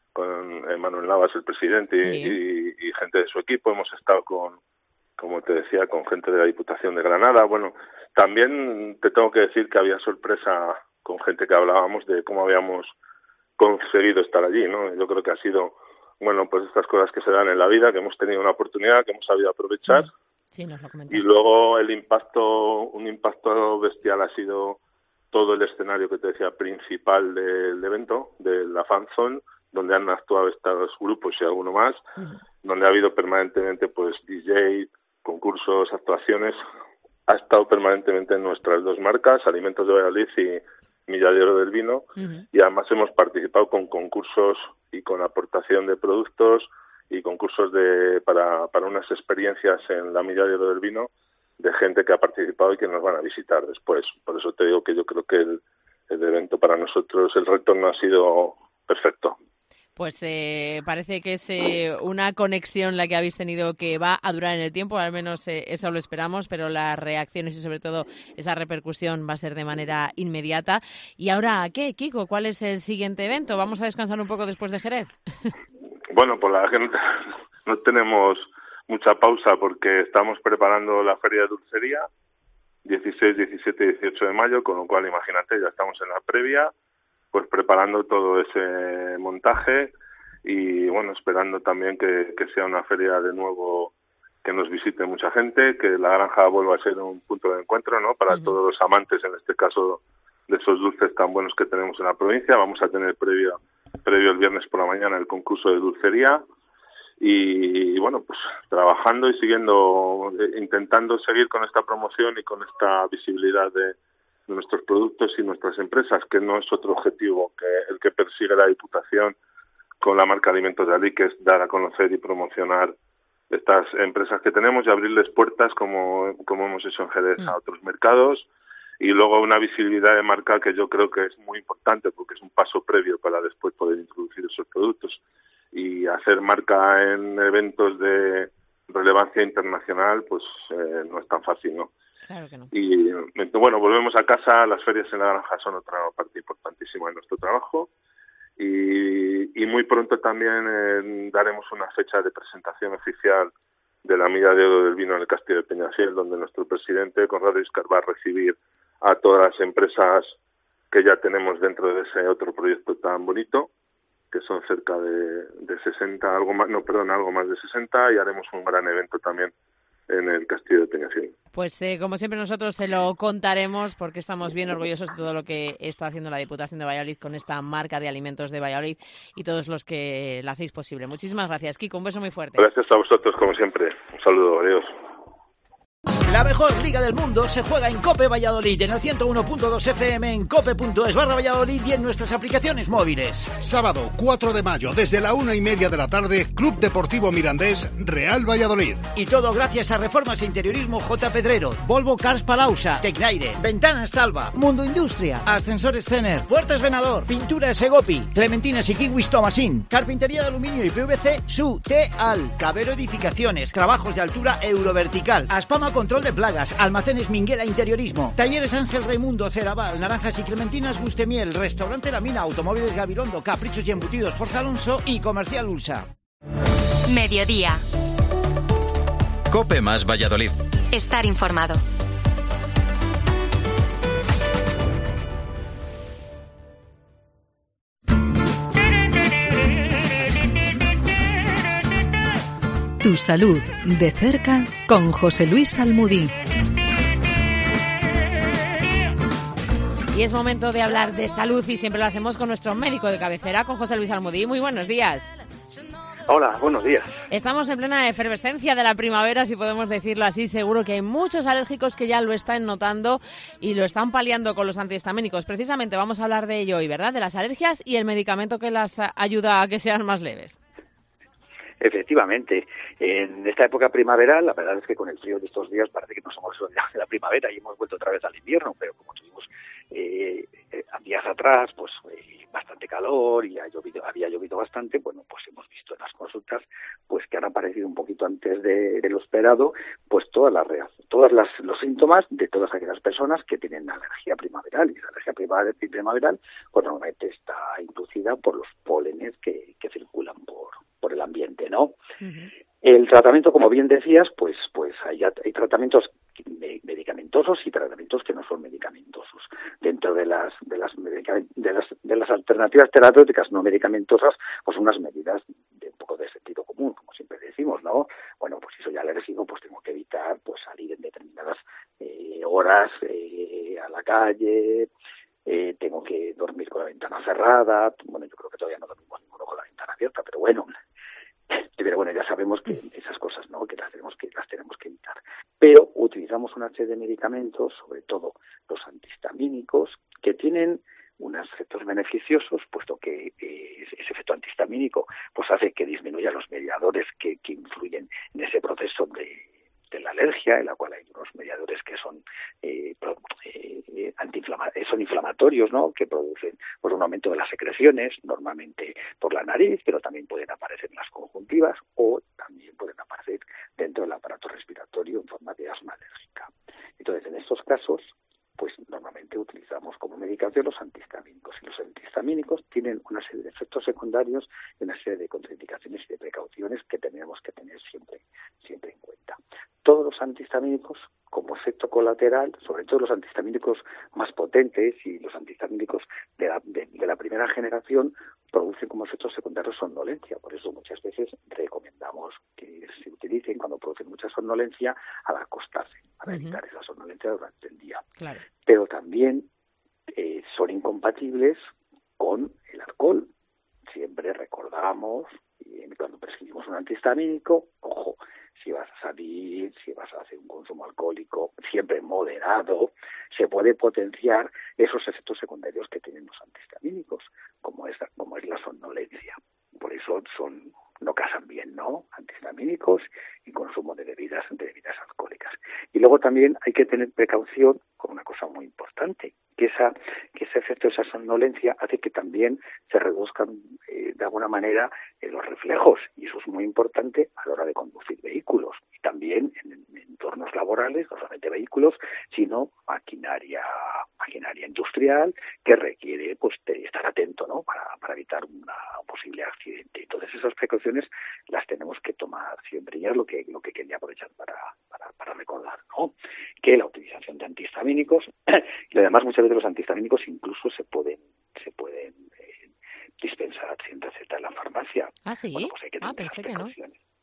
Speaker 17: con Manuel Navas, el presidente, sí. y, y gente de su equipo. Hemos estado con, como te decía, con gente de la Diputación de Granada. Bueno, también te tengo que decir que había sorpresa con gente que hablábamos de cómo habíamos conseguido estar allí, ¿no? Yo creo que ha sido, bueno, pues estas cosas que se dan en la vida, que hemos tenido una oportunidad, que hemos sabido aprovechar.
Speaker 3: Sí, nos lo comentaste.
Speaker 17: Y luego el impacto, un impacto bestial ha sido todo el escenario que te decía principal del evento, de la fanzone, donde han actuado estos grupos y alguno más, uh-huh. donde ha habido permanentemente pues D J, concursos, actuaciones. Ha estado permanentemente en nuestras dos marcas, Alimentos de Valladolid y Milla de Oro del Vino, uh-huh. y además hemos participado con concursos y con aportación de productos y concursos de para, para unas experiencias en la Milla de Oro del Vino de gente que ha participado y que nos van a visitar después. Por eso te digo que yo creo que el, el evento para nosotros, el retorno ha sido perfecto.
Speaker 3: Pues eh, parece que es eh, una conexión la que habéis tenido que va a durar en el tiempo, al menos eh, eso lo esperamos, pero las reacciones y sobre todo esa repercusión va a ser de manera inmediata. ¿Y ahora qué, Kiko? ¿Cuál es el siguiente evento? ¿Vamos a descansar un poco después de Jerez?
Speaker 17: Bueno, pues la verdad que no, no tenemos mucha pausa porque estamos preparando la Feria de Dulcería, dieciséis, diecisiete y dieciocho de mayo, con lo cual imagínate, ya estamos en la previa, pues preparando todo ese montaje y bueno, esperando también que, que sea una feria de nuevo, que nos visite mucha gente, que la granja vuelva a ser un punto de encuentro, ¿no? Para uh-huh. todos los amantes, en este caso, de esos dulces tan buenos que tenemos en la provincia. Vamos a tener previo, previo el viernes por la mañana el concurso de dulcería y, y bueno, pues trabajando y siguiendo, eh, intentando seguir con esta promoción y con esta visibilidad de de nuestros productos y nuestras empresas, que no es otro objetivo que el que persigue la Diputación con la marca Alimentos de Valladolid, que es dar a conocer y promocionar estas empresas que tenemos y abrirles puertas, como, como hemos hecho en Jerez, a otros mercados, y luego una visibilidad de marca que yo creo que es muy importante, porque es un paso previo para después poder introducir esos productos. Y hacer marca en eventos de relevancia internacional, pues eh, no es tan fácil, ¿no?
Speaker 3: Claro que no.
Speaker 17: Y bueno, volvemos a casa. Las ferias en la granja son otra parte importantísima de nuestro trabajo y, y muy pronto también eh, daremos una fecha de presentación oficial de la Milla de Oro del Vino en el Castillo de Peñafiel, donde nuestro presidente Conrado Iscar va a recibir a todas las empresas que ya tenemos dentro de ese otro proyecto tan bonito, que son cerca de, de sesenta, algo más, no, perdón, algo más de sesenta, y haremos un gran evento también en el Castillo de Peñafiel.
Speaker 3: Pues eh, como siempre nosotros se lo contaremos porque estamos bien orgullosos de todo lo que está haciendo la Diputación de Valladolid con esta marca de alimentos de Valladolid y todos los que la hacéis posible. Muchísimas gracias, Kiko, un beso muy fuerte.
Speaker 17: Gracias a vosotros, como siempre. Un saludo, adiós.
Speaker 16: La mejor liga del mundo se juega en COPE Valladolid, en el ciento uno punto dos F M, en cope punto es barra Valladolid y en nuestras aplicaciones móviles.
Speaker 18: Sábado cuatro de mayo, desde la una y media de la tarde, Club Deportivo Mirandés, Real Valladolid.
Speaker 16: Y todo gracias a Reformas e Interiorismo J. Pedrero, Volvo Cars Palausa, Tecnaire, Ventanas Talva, Mundo Industria, Ascensores Cener, Puertas Venador, Pinturas Egopi, Clementinas y Kiwis Tomasín, Carpintería de Aluminio y P V C, Su, T-Al, Cabero Edificaciones, Trabajos de Altura Eurovertical, Aspama Control de Plagas, Almacenes Minguela Interiorismo, Talleres Ángel Raimundo, Ceraval, Naranjas y Clementinas Gustemiel, Restaurante La Mina, Automóviles Gabilondo, Caprichos y Embutidos Jorge Alonso y Comercial Ulsa.
Speaker 9: Mediodía.
Speaker 13: COPE más Valladolid.
Speaker 9: Estar informado.
Speaker 19: Tu salud de cerca con José Luis Almudí.
Speaker 3: Y es momento de hablar de salud y siempre lo hacemos con nuestro médico de cabecera, con José Luis Almudí. Muy buenos días.
Speaker 20: Hola, buenos días.
Speaker 3: Estamos en plena efervescencia de la primavera, si podemos decirlo así. Seguro que hay muchos alérgicos que ya lo están notando y lo están paliando con los antihistamínicos. Precisamente vamos a hablar de ello hoy, ¿verdad? De las alergias y el medicamento que las ayuda a que sean más leves.
Speaker 20: Efectivamente, en esta época primaveral, la verdad es que con el frío de estos días parece que nos hemos olvidado de la primavera y hemos vuelto otra vez al invierno, pero como tuvimos eh, días atrás, pues eh, bastante calor y ha llovido, había llovido bastante, bueno, pues hemos visto en las consultas pues que han aparecido un poquito antes de, de lo esperado, pues todas las todas las los síntomas de todas aquellas personas que tienen alergia primaveral, y la alergia primaveral pues normalmente está inducida por los pólenes que, que circulan por por el ambiente, ¿no? Uh-huh. El tratamiento, como bien decías, pues pues hay, hay tratamientos medicamentosos y tratamientos que no son medicamentosos. Dentro de las de las de las de las alternativas terapéuticas no medicamentosas, pues unas medidas de un poco de sentido común, como siempre decimos, ¿no? Bueno, pues si soy alérgico, pues tengo que evitar pues salir en determinadas eh, horas eh, a la calle, eh, tengo que dormir con la ventana cerrada. Bueno, yo creo que todavía no dormimos ninguno con la ventana abierta, pero bueno. Pero bueno, ya sabemos que esas cosas, ¿no?, que las tenemos que las tenemos que evitar. Pero utilizamos una serie de medicamentos, sobre todo los antihistamínicos, que tienen unos efectos beneficiosos, puesto que eh, ese efecto antihistamínico pues hace que disminuya los mediadores que, que influyen en ese proceso de, de la alergia, en la cual hay unos mediadores que son eh, eh, antiinflama- son inflamatorios, ¿no?, que producen pues, un aumento de las secreciones, normalmente por la nariz, pero también pueden aparecer en las conjuntivas o también pueden aparecer dentro del aparato respiratorio en forma de asma alérgica. Entonces, en estos casos, pues normalmente utilizamos como medicación los antihistamínicos, y los antihistamínicos tienen una serie de efectos secundarios y una serie de contraindicaciones y de precauciones que tenemos que tener siempre, siempre en cuenta. Todos los antihistamínicos, como efecto colateral, sobre todo los antihistamínicos más potentes y los antihistamínicos de la, de, de la primera generación, producen como efectos secundarios somnolencia. Por eso muchas veces recomendamos que se utilicen cuando producen mucha somnolencia al acostarse, para uh-huh. evitar esa somnolencia durante el día.
Speaker 3: Claro.
Speaker 20: Pero también eh, son incompatibles con el alcohol. Siempre recordamos, y cuando prescribimos un antihistamínico, ojo, si vas a salir, si vas a hacer un consumo alcohólico, siempre moderado, se puede potenciar esos efectos secundarios que tienen los antihistamínicos, como es, como es la somnolencia. Por eso son no casan bien, ¿no? Antihistamínicos y consumo de bebidas, de bebidas alcohólicas. Y luego también hay que tener precaución con una cosa muy importante, que esa que ese efecto, esa somnolencia, hace que también se reduzcan eh, de alguna manera eh, los reflejos, y eso es muy importante a la hora de conducir vehículos, y también en, en entornos laborales, no solamente vehículos, sino maquinaria maquinaria industrial, que requiere pues de estar atento, ¿no?, para, para evitar una, un posible accidente. Entonces esas precauciones las tenemos que tomar siempre, y es lo que lo que quería aprovechar para, para, para recordar, ¿no?, que la utilización de antihistamínicos, y además muchas veces los antihistamínicos incluso se pueden se pueden eh, dispensar sin receta en la farmacia.
Speaker 3: ¿Ah, sí?
Speaker 20: Bueno, pues hay que
Speaker 3: ah,
Speaker 20: tener
Speaker 3: pensé que no.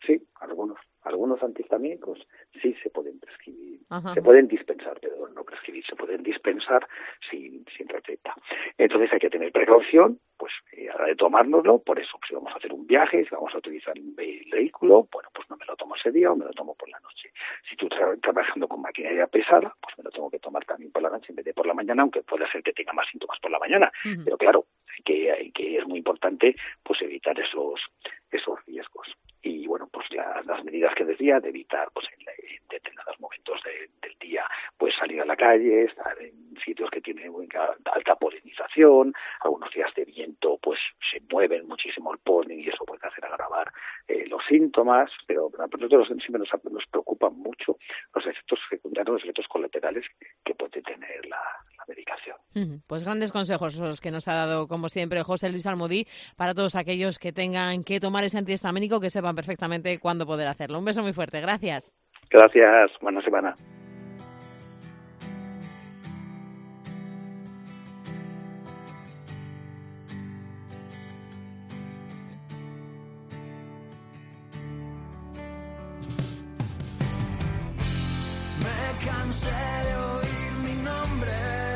Speaker 20: Sí, algunos. Algunos antihistamínicos sí se pueden prescribir,
Speaker 3: Ajá.
Speaker 20: se pueden dispensar, perdón, no prescribir, se pueden dispensar sin, sin receta. Entonces hay que tener precaución, pues eh, a la hora de tomárnoslo, por eso, si vamos a hacer un viaje, si vamos a utilizar el vehículo, bueno, pues no me lo tomo ese día o me lo tomo por la noche. Si tú estás trabajando con maquinaria pesada, pues me lo tengo que tomar también por la noche en vez de por la mañana, aunque puede ser que tenga más síntomas por la mañana. Uh-huh. Pero claro, hay que, hay que es muy importante pues evitar esos, esos riesgos. Y bueno, pues la, las medidas que decía de evitar pues en, en determinados momentos de, del día pues salir a la calle, estar en sitios que tienen alta polinización, algunos días de viento pues se mueven muchísimo el polen y eso puede hacer agravar eh, los síntomas, pero a nosotros siempre nos, nos preocupan mucho los efectos secundarios, los efectos colaterales que puede tener la, la medicación.
Speaker 3: Pues grandes consejos los que nos ha dado, como siempre, José Luis Almudí, para todos aquellos que tengan que tomar ese antihistamínico, que sepan perfectamente cuándo poder hacerlo. Un beso muy fuerte. Gracias.
Speaker 20: Gracias. Buena semana.
Speaker 21: Me cansé de oír mi nombre.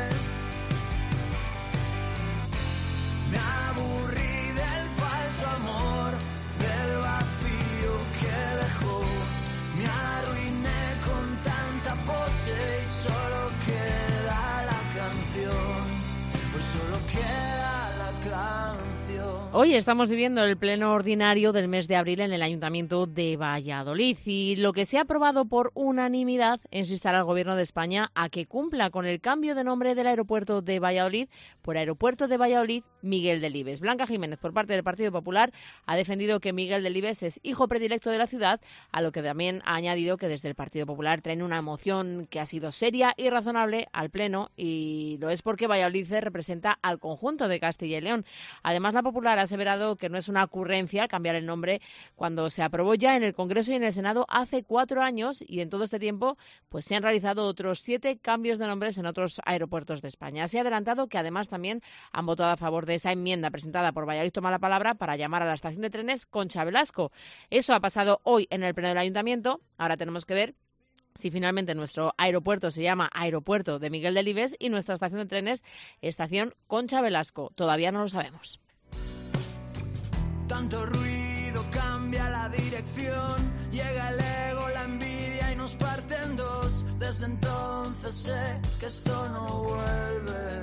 Speaker 21: Me aburrí del falso amor, del vacío que dejó. Me arruiné con tanta pose y solo queda la canción. Pues solo queda la canción.
Speaker 3: Hoy estamos viviendo el pleno ordinario del mes de abril en el Ayuntamiento de Valladolid y lo que se ha aprobado por unanimidad es instar al Gobierno de España a que cumpla con el cambio de nombre del aeropuerto de Valladolid por Aeropuerto de Valladolid Miguel Delibes. Blanca Jiménez, por parte del Partido Popular, ha defendido que Miguel Delibes es hijo predilecto de la ciudad, a lo que también ha añadido que desde el Partido Popular traen una moción que ha sido seria y razonable al Pleno y lo es porque Valladolid representa al conjunto de Castilla y León. Además, la Popular ha aseverado que no es una ocurrencia cambiar el nombre cuando se aprobó ya en el Congreso y en el Senado hace cuatro años y en todo este tiempo pues se han realizado otros siete cambios de nombres en otros aeropuertos de España. Se ha adelantado que además también han votado a favor de esa enmienda presentada por Valladolid Toma la Palabra para llamar a la estación de trenes Concha Velasco. Eso ha pasado hoy en el Pleno del Ayuntamiento. Ahora tenemos que ver si finalmente nuestro aeropuerto se llama Aeropuerto de Miguel Delibes y nuestra estación de trenes Estación Concha Velasco. Todavía no lo sabemos.
Speaker 21: Tanto ruido cambia la dirección, llega el ego, la envidia y nos parte en dos. Desde entonces sé que esto no vuelve.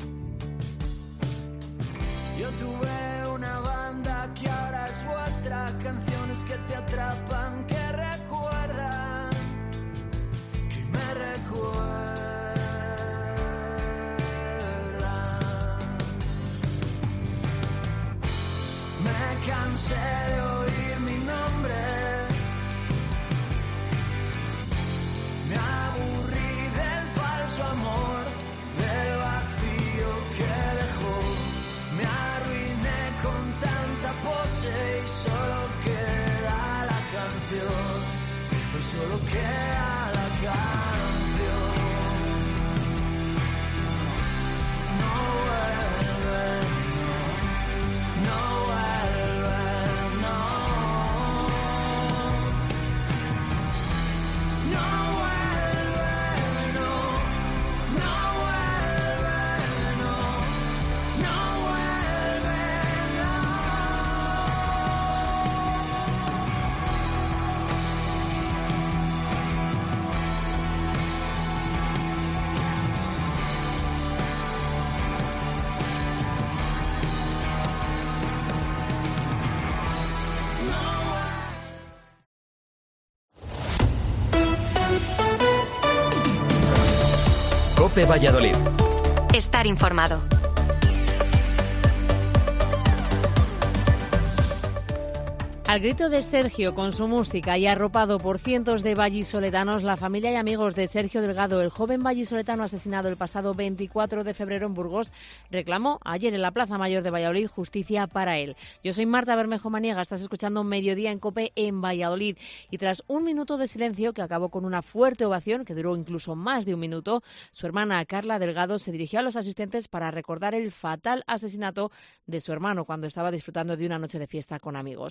Speaker 21: Yo tuve una banda que ahora es vuestra, canciones que te atrapan, que recuerdan, que me recuerdan. Me cansé de oír mi nombre, me aburrí del falso amor, del vacío que dejó. Me arruiné con tanta pose y solo queda la canción, pues solo queda la canción. No vuelve, no vuelve.
Speaker 13: COPE Valladolid.
Speaker 9: Estar informado.
Speaker 3: Al grito de Sergio con su música y arropado por cientos de vallisoletanos, la familia y amigos de Sergio Delgado, el joven vallisoletano asesinado el pasado veinticuatro de febrero en Burgos, reclamó ayer en la Plaza Mayor de Valladolid justicia para él. Yo soy Marta Bermejo Maniega, estás escuchando Mediodía en COPE en Valladolid. Y tras un minuto de silencio que acabó con una fuerte ovación que duró incluso más de un minuto, su hermana Carla Delgado se dirigió a los asistentes para recordar el fatal asesinato de su hermano cuando estaba disfrutando de una noche de fiesta con amigos. En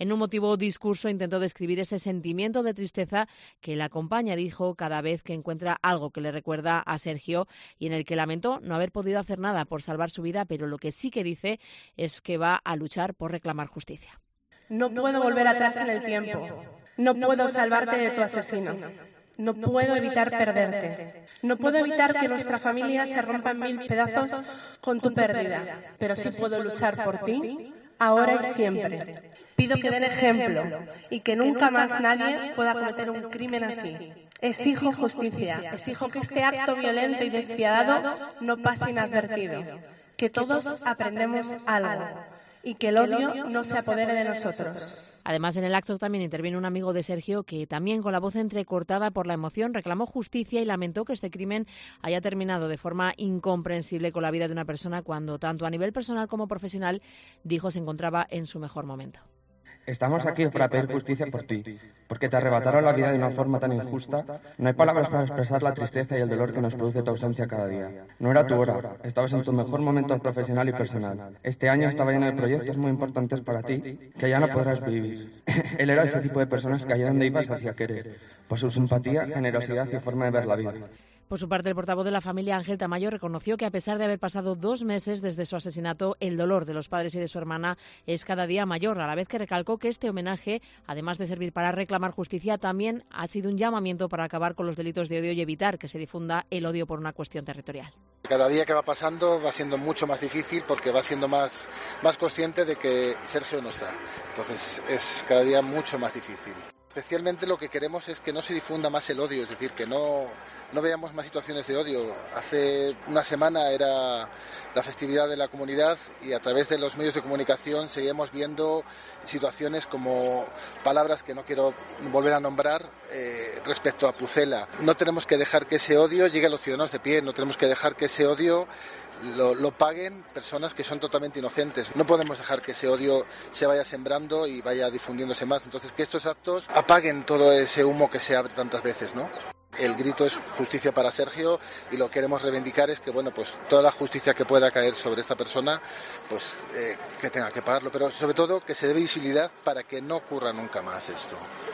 Speaker 3: En un emotivo discurso intentó describir ese sentimiento de tristeza que le acompaña, dijo, cada vez que encuentra algo que le recuerda a Sergio y en el que lamentó no haber podido hacer nada por salvar su vida, pero lo que sí que dice es que va a luchar por reclamar justicia.
Speaker 4: No puedo volver atrás en el tiempo. No puedo salvarte de tu asesino. No puedo evitar perderte. No puedo evitar que nuestra familia se rompa en mil pedazos con tu pérdida. Pero sí puedo luchar por ti, ahora y siempre. Pido que den ejemplo y que nunca más nadie pueda cometer un crimen así. Exijo justicia. Exijo que este acto violento y despiadado no pase inadvertido. Que todos aprendemos algo. Y que el odio no se apodere de nosotros.
Speaker 3: Además, en el acto también intervino un amigo de Sergio que también, con la voz entrecortada por la emoción, reclamó justicia y lamentó que este crimen haya terminado de forma incomprensible con la vida de una persona cuando, tanto a nivel personal como profesional, dijo se encontraba en su mejor momento.
Speaker 22: Estamos aquí para pedir justicia por ti, porque te arrebataron la vida de una forma tan injusta. No hay palabras para expresar la tristeza y el dolor que nos produce tu ausencia cada día. No era tu hora, estabas en tu mejor momento profesional y personal. Este año estaba lleno de proyectos muy importantes para ti, que ya no podrás vivir. Él era ese tipo de personas que allá donde ibas hacía querer, por su simpatía, generosidad y forma de ver la vida.
Speaker 3: Por su parte, el portavoz de la familia, Ángel Tamayo, reconoció que a pesar de haber pasado dos meses desde su asesinato, el dolor de los padres y de su hermana es cada día mayor, a la vez que recalcó que este homenaje, además de servir para reclamar justicia, también ha sido un llamamiento para acabar con los delitos de odio y evitar que se difunda el odio por una cuestión territorial.
Speaker 23: Cada día que va pasando va siendo mucho más difícil porque va siendo más, más consciente de que Sergio no está. Entonces es cada día mucho más difícil. Especialmente lo que queremos es que no se difunda más el odio, es decir, que no, no veamos más situaciones de odio. Hace una semana era la festividad de la comunidad y a través de los medios de comunicación seguíamos viendo situaciones como palabras que no quiero volver a nombrar eh, respecto a Pucela. No tenemos que dejar que ese odio llegue a los ciudadanos de pie, no tenemos que dejar que ese odio Lo, lo paguen personas que son totalmente inocentes. No podemos dejar que ese odio se vaya sembrando y vaya difundiéndose más. Entonces, que estos actos apaguen todo ese humo que se abre tantas veces, ¿no? El grito es justicia para Sergio y lo que queremos reivindicar es que, bueno, pues toda la justicia que pueda caer sobre esta persona, pues eh, que tenga que pagarlo, pero sobre todo que se dé visibilidad para que no ocurra nunca más esto.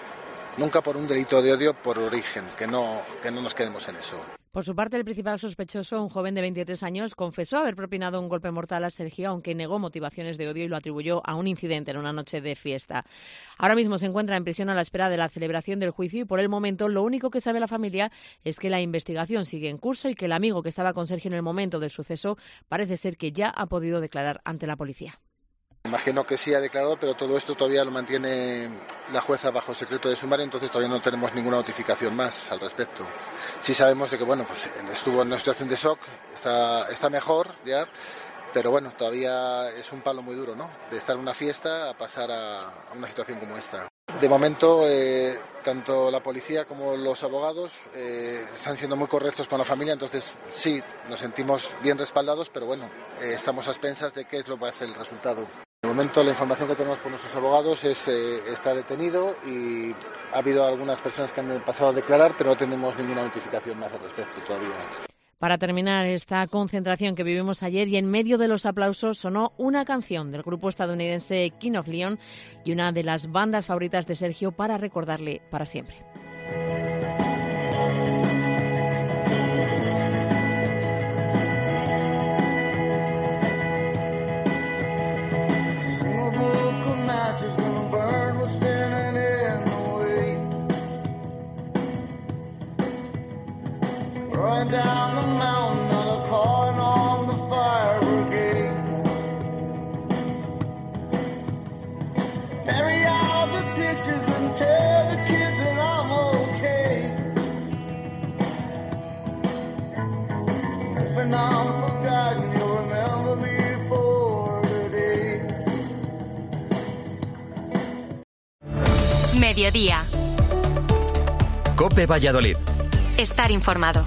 Speaker 23: Nunca por un delito de odio por origen, que no, que no nos quedemos en eso.
Speaker 3: Por su parte, el principal sospechoso, un joven de veintitrés años, confesó haber propinado un golpe mortal a Sergio, aunque negó motivaciones de odio y lo atribuyó a un incidente en una noche de fiesta. Ahora mismo se encuentra en prisión a la espera de la celebración del juicio y por el momento lo único que sabe la familia es que la investigación sigue en curso y que el amigo que estaba con Sergio en el momento del suceso parece ser que ya ha podido declarar ante la policía.
Speaker 23: Imagino que sí ha declarado, pero todo esto todavía lo mantiene la jueza bajo secreto de sumario, entonces todavía no tenemos ninguna notificación más al respecto. Sí sabemos de que, bueno, pues estuvo en una situación de shock, está, está mejor ya, pero bueno, todavía es un palo muy duro, ¿no? De estar en una fiesta a pasar a, a una situación como esta. De momento, eh, tanto la policía como los abogados eh, están siendo muy correctos con la familia, entonces sí, nos sentimos bien respaldados, pero bueno, eh, estamos a expensas de qué es lo que va a ser el resultado. De momento la información que tenemos por nuestros abogados es eh, está detenido y ha habido algunas personas que han pasado a declarar, pero no tenemos ninguna notificación más al respecto todavía.
Speaker 3: Para terminar esta concentración que vivimos ayer y en medio de los aplausos sonó una canción del grupo estadounidense King of Leon y una de las bandas favoritas de Sergio para recordarle para siempre.
Speaker 21: Down the mountain on a calling on the fire brigade. Bury all the pictures and tell the kids that I'm okay. When I'm forgotten, you'll remember me for today.
Speaker 9: Mediodía.
Speaker 13: COPE Valladolid.
Speaker 9: Estar informado.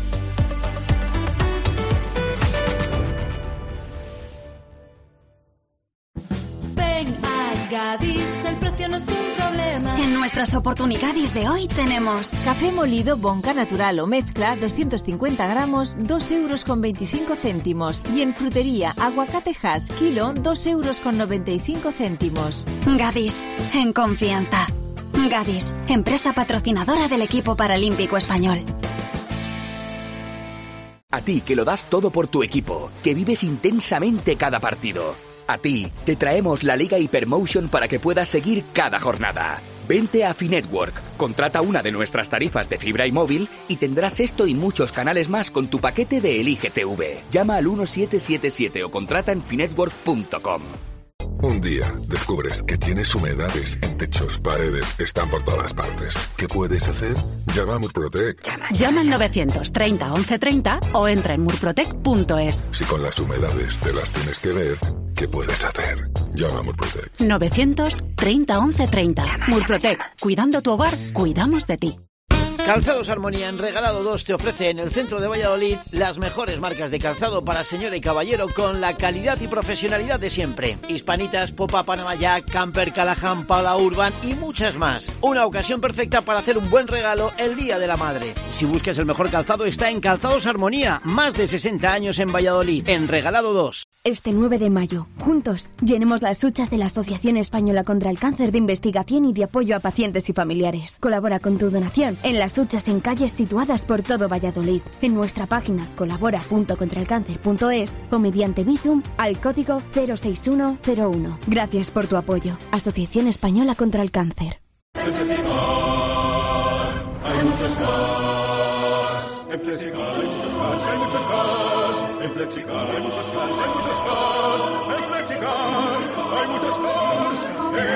Speaker 1: Ven a Gadis, el precio no es un problema.
Speaker 24: En nuestra
Speaker 2: nuestras oportunidades de hoy tenemos
Speaker 5: café molido Bonca Natural o mezcla doscientos cincuenta gramos, dos euros con veinticinco céntimos. Y en frutería, aguacate Hass, kilo, dos euros con noventa y cinco céntimos.
Speaker 2: Gadis, en confianza. Gadis, empresa patrocinadora del equipo paralímpico español.
Speaker 6: A ti, que lo das todo por tu equipo, que vives intensamente cada partido. A ti, te traemos la Liga Hypermotion para que puedas seguir cada jornada. Vente a Finetwork, contrata una de nuestras tarifas de fibra y móvil y tendrás esto y muchos canales más con tu paquete de Elige T V. Llama al uno siete siete siete o contrata en finetwork punto com.
Speaker 24: Un día descubres que tienes humedades en techos, paredes, están por todas partes. ¿Qué puedes hacer? Llama a Murprotec.
Speaker 25: Llama al novecientos treinta once treinta o entra en murprotec punto es.
Speaker 24: Si con las humedades te las tienes que ver, ¿qué puedes hacer? Llama a Murprotec.
Speaker 25: novecientos treinta once treinta. Murprotec. Cuidando tu hogar, cuidamos de ti.
Speaker 16: Calzados Armonía en Regalado dos te ofrece en el centro de Valladolid las mejores marcas de calzado para señora y caballero con la calidad y profesionalidad de siempre. Hispanitas, Popa, Panama Jack, Camper, Callahan, Paula Urban y muchas más. Una ocasión perfecta para hacer un buen regalo el Día de la Madre. Si buscas el mejor calzado está en Calzados Armonía, más de sesenta años en Valladolid, en Regalado dos.
Speaker 26: Este nueve de mayo, juntos, llenemos las huchas de la Asociación Española contra el Cáncer de investigación y de apoyo a pacientes y familiares. Colabora con tu donación en las huchas en calles situadas por todo Valladolid, en nuestra página colabora punto contra el cáncer punto es o mediante Bizum al código cero seis uno cero uno. Gracias por tu apoyo. Asociación Española contra el Cáncer.
Speaker 21: En Flexicar hay muchos cars. En Flexicar hay muchos cars, hay muchos cars. En Flexicar hay muchos cars, hay muchos cars. En Flexicar hay muchos cars.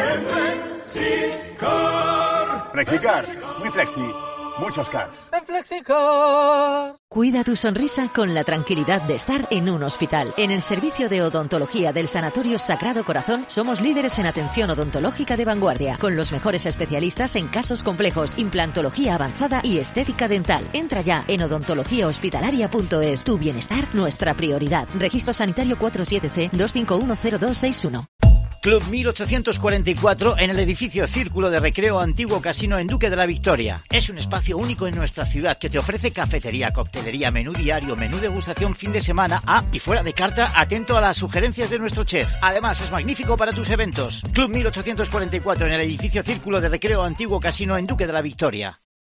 Speaker 21: En Flexicar.
Speaker 27: Flexicar, muy flexi. Muchos cars.
Speaker 28: En Flexicar.
Speaker 29: Cuida tu sonrisa con la tranquilidad de estar en un hospital. En el servicio de odontología del Sanatorio Sagrado Corazón somos líderes en atención odontológica de vanguardia, con los mejores especialistas en casos complejos, implantología avanzada y estética dental. Entra ya en odontología hospitalaria punto es. Tu bienestar, nuestra prioridad. Registro sanitario cuatro siete C dos cinco uno cero dos seis uno.
Speaker 16: Club mil ochocientos cuarenta y cuatro en el edificio Círculo de Recreo Antiguo Casino en Duque de la Victoria. Es un espacio único en nuestra ciudad que te ofrece cafetería, coctelería, menú diario, menú degustación fin de semana. Ah, y fuera de carta, atento a las sugerencias de nuestro chef. Además, es magnífico para tus eventos. Club mil ochocientos cuarenta y cuatro en el edificio Círculo de Recreo Antiguo Casino en Duque de la Victoria.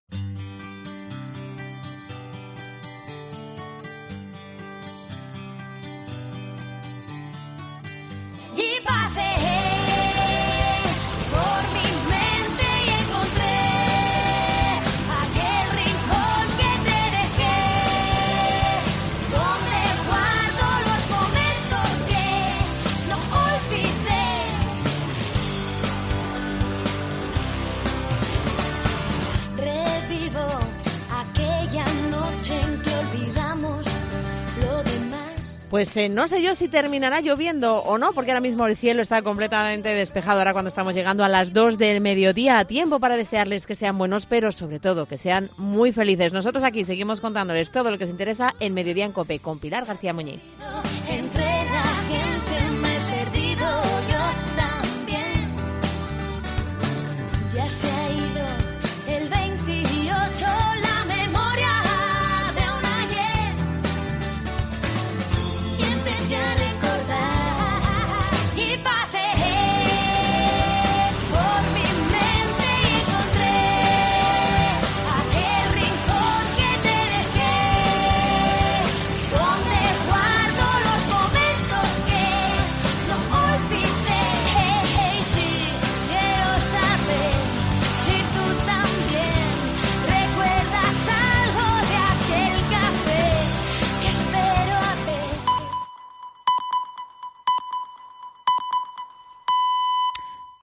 Speaker 21: Y pasé por mi mente y encontré aquel rincón que te dejé, donde guardo los momentos que no olvidé. Revivo aquella noche en que olvidamos lo demás.
Speaker 3: Pues eh, no sé yo si terminará lloviendo o no, porque ahora mismo el cielo está completamente despejado ahora cuando estamos llegando a las dos del mediodía. Tiempo para desearles que sean buenos, pero sobre todo que sean muy felices. Nosotros aquí seguimos contándoles todo lo que os interesa en Mediodía en COPE con Pilar García Muñiz.
Speaker 21: Entre la gente me he perdido yo también. Ya sé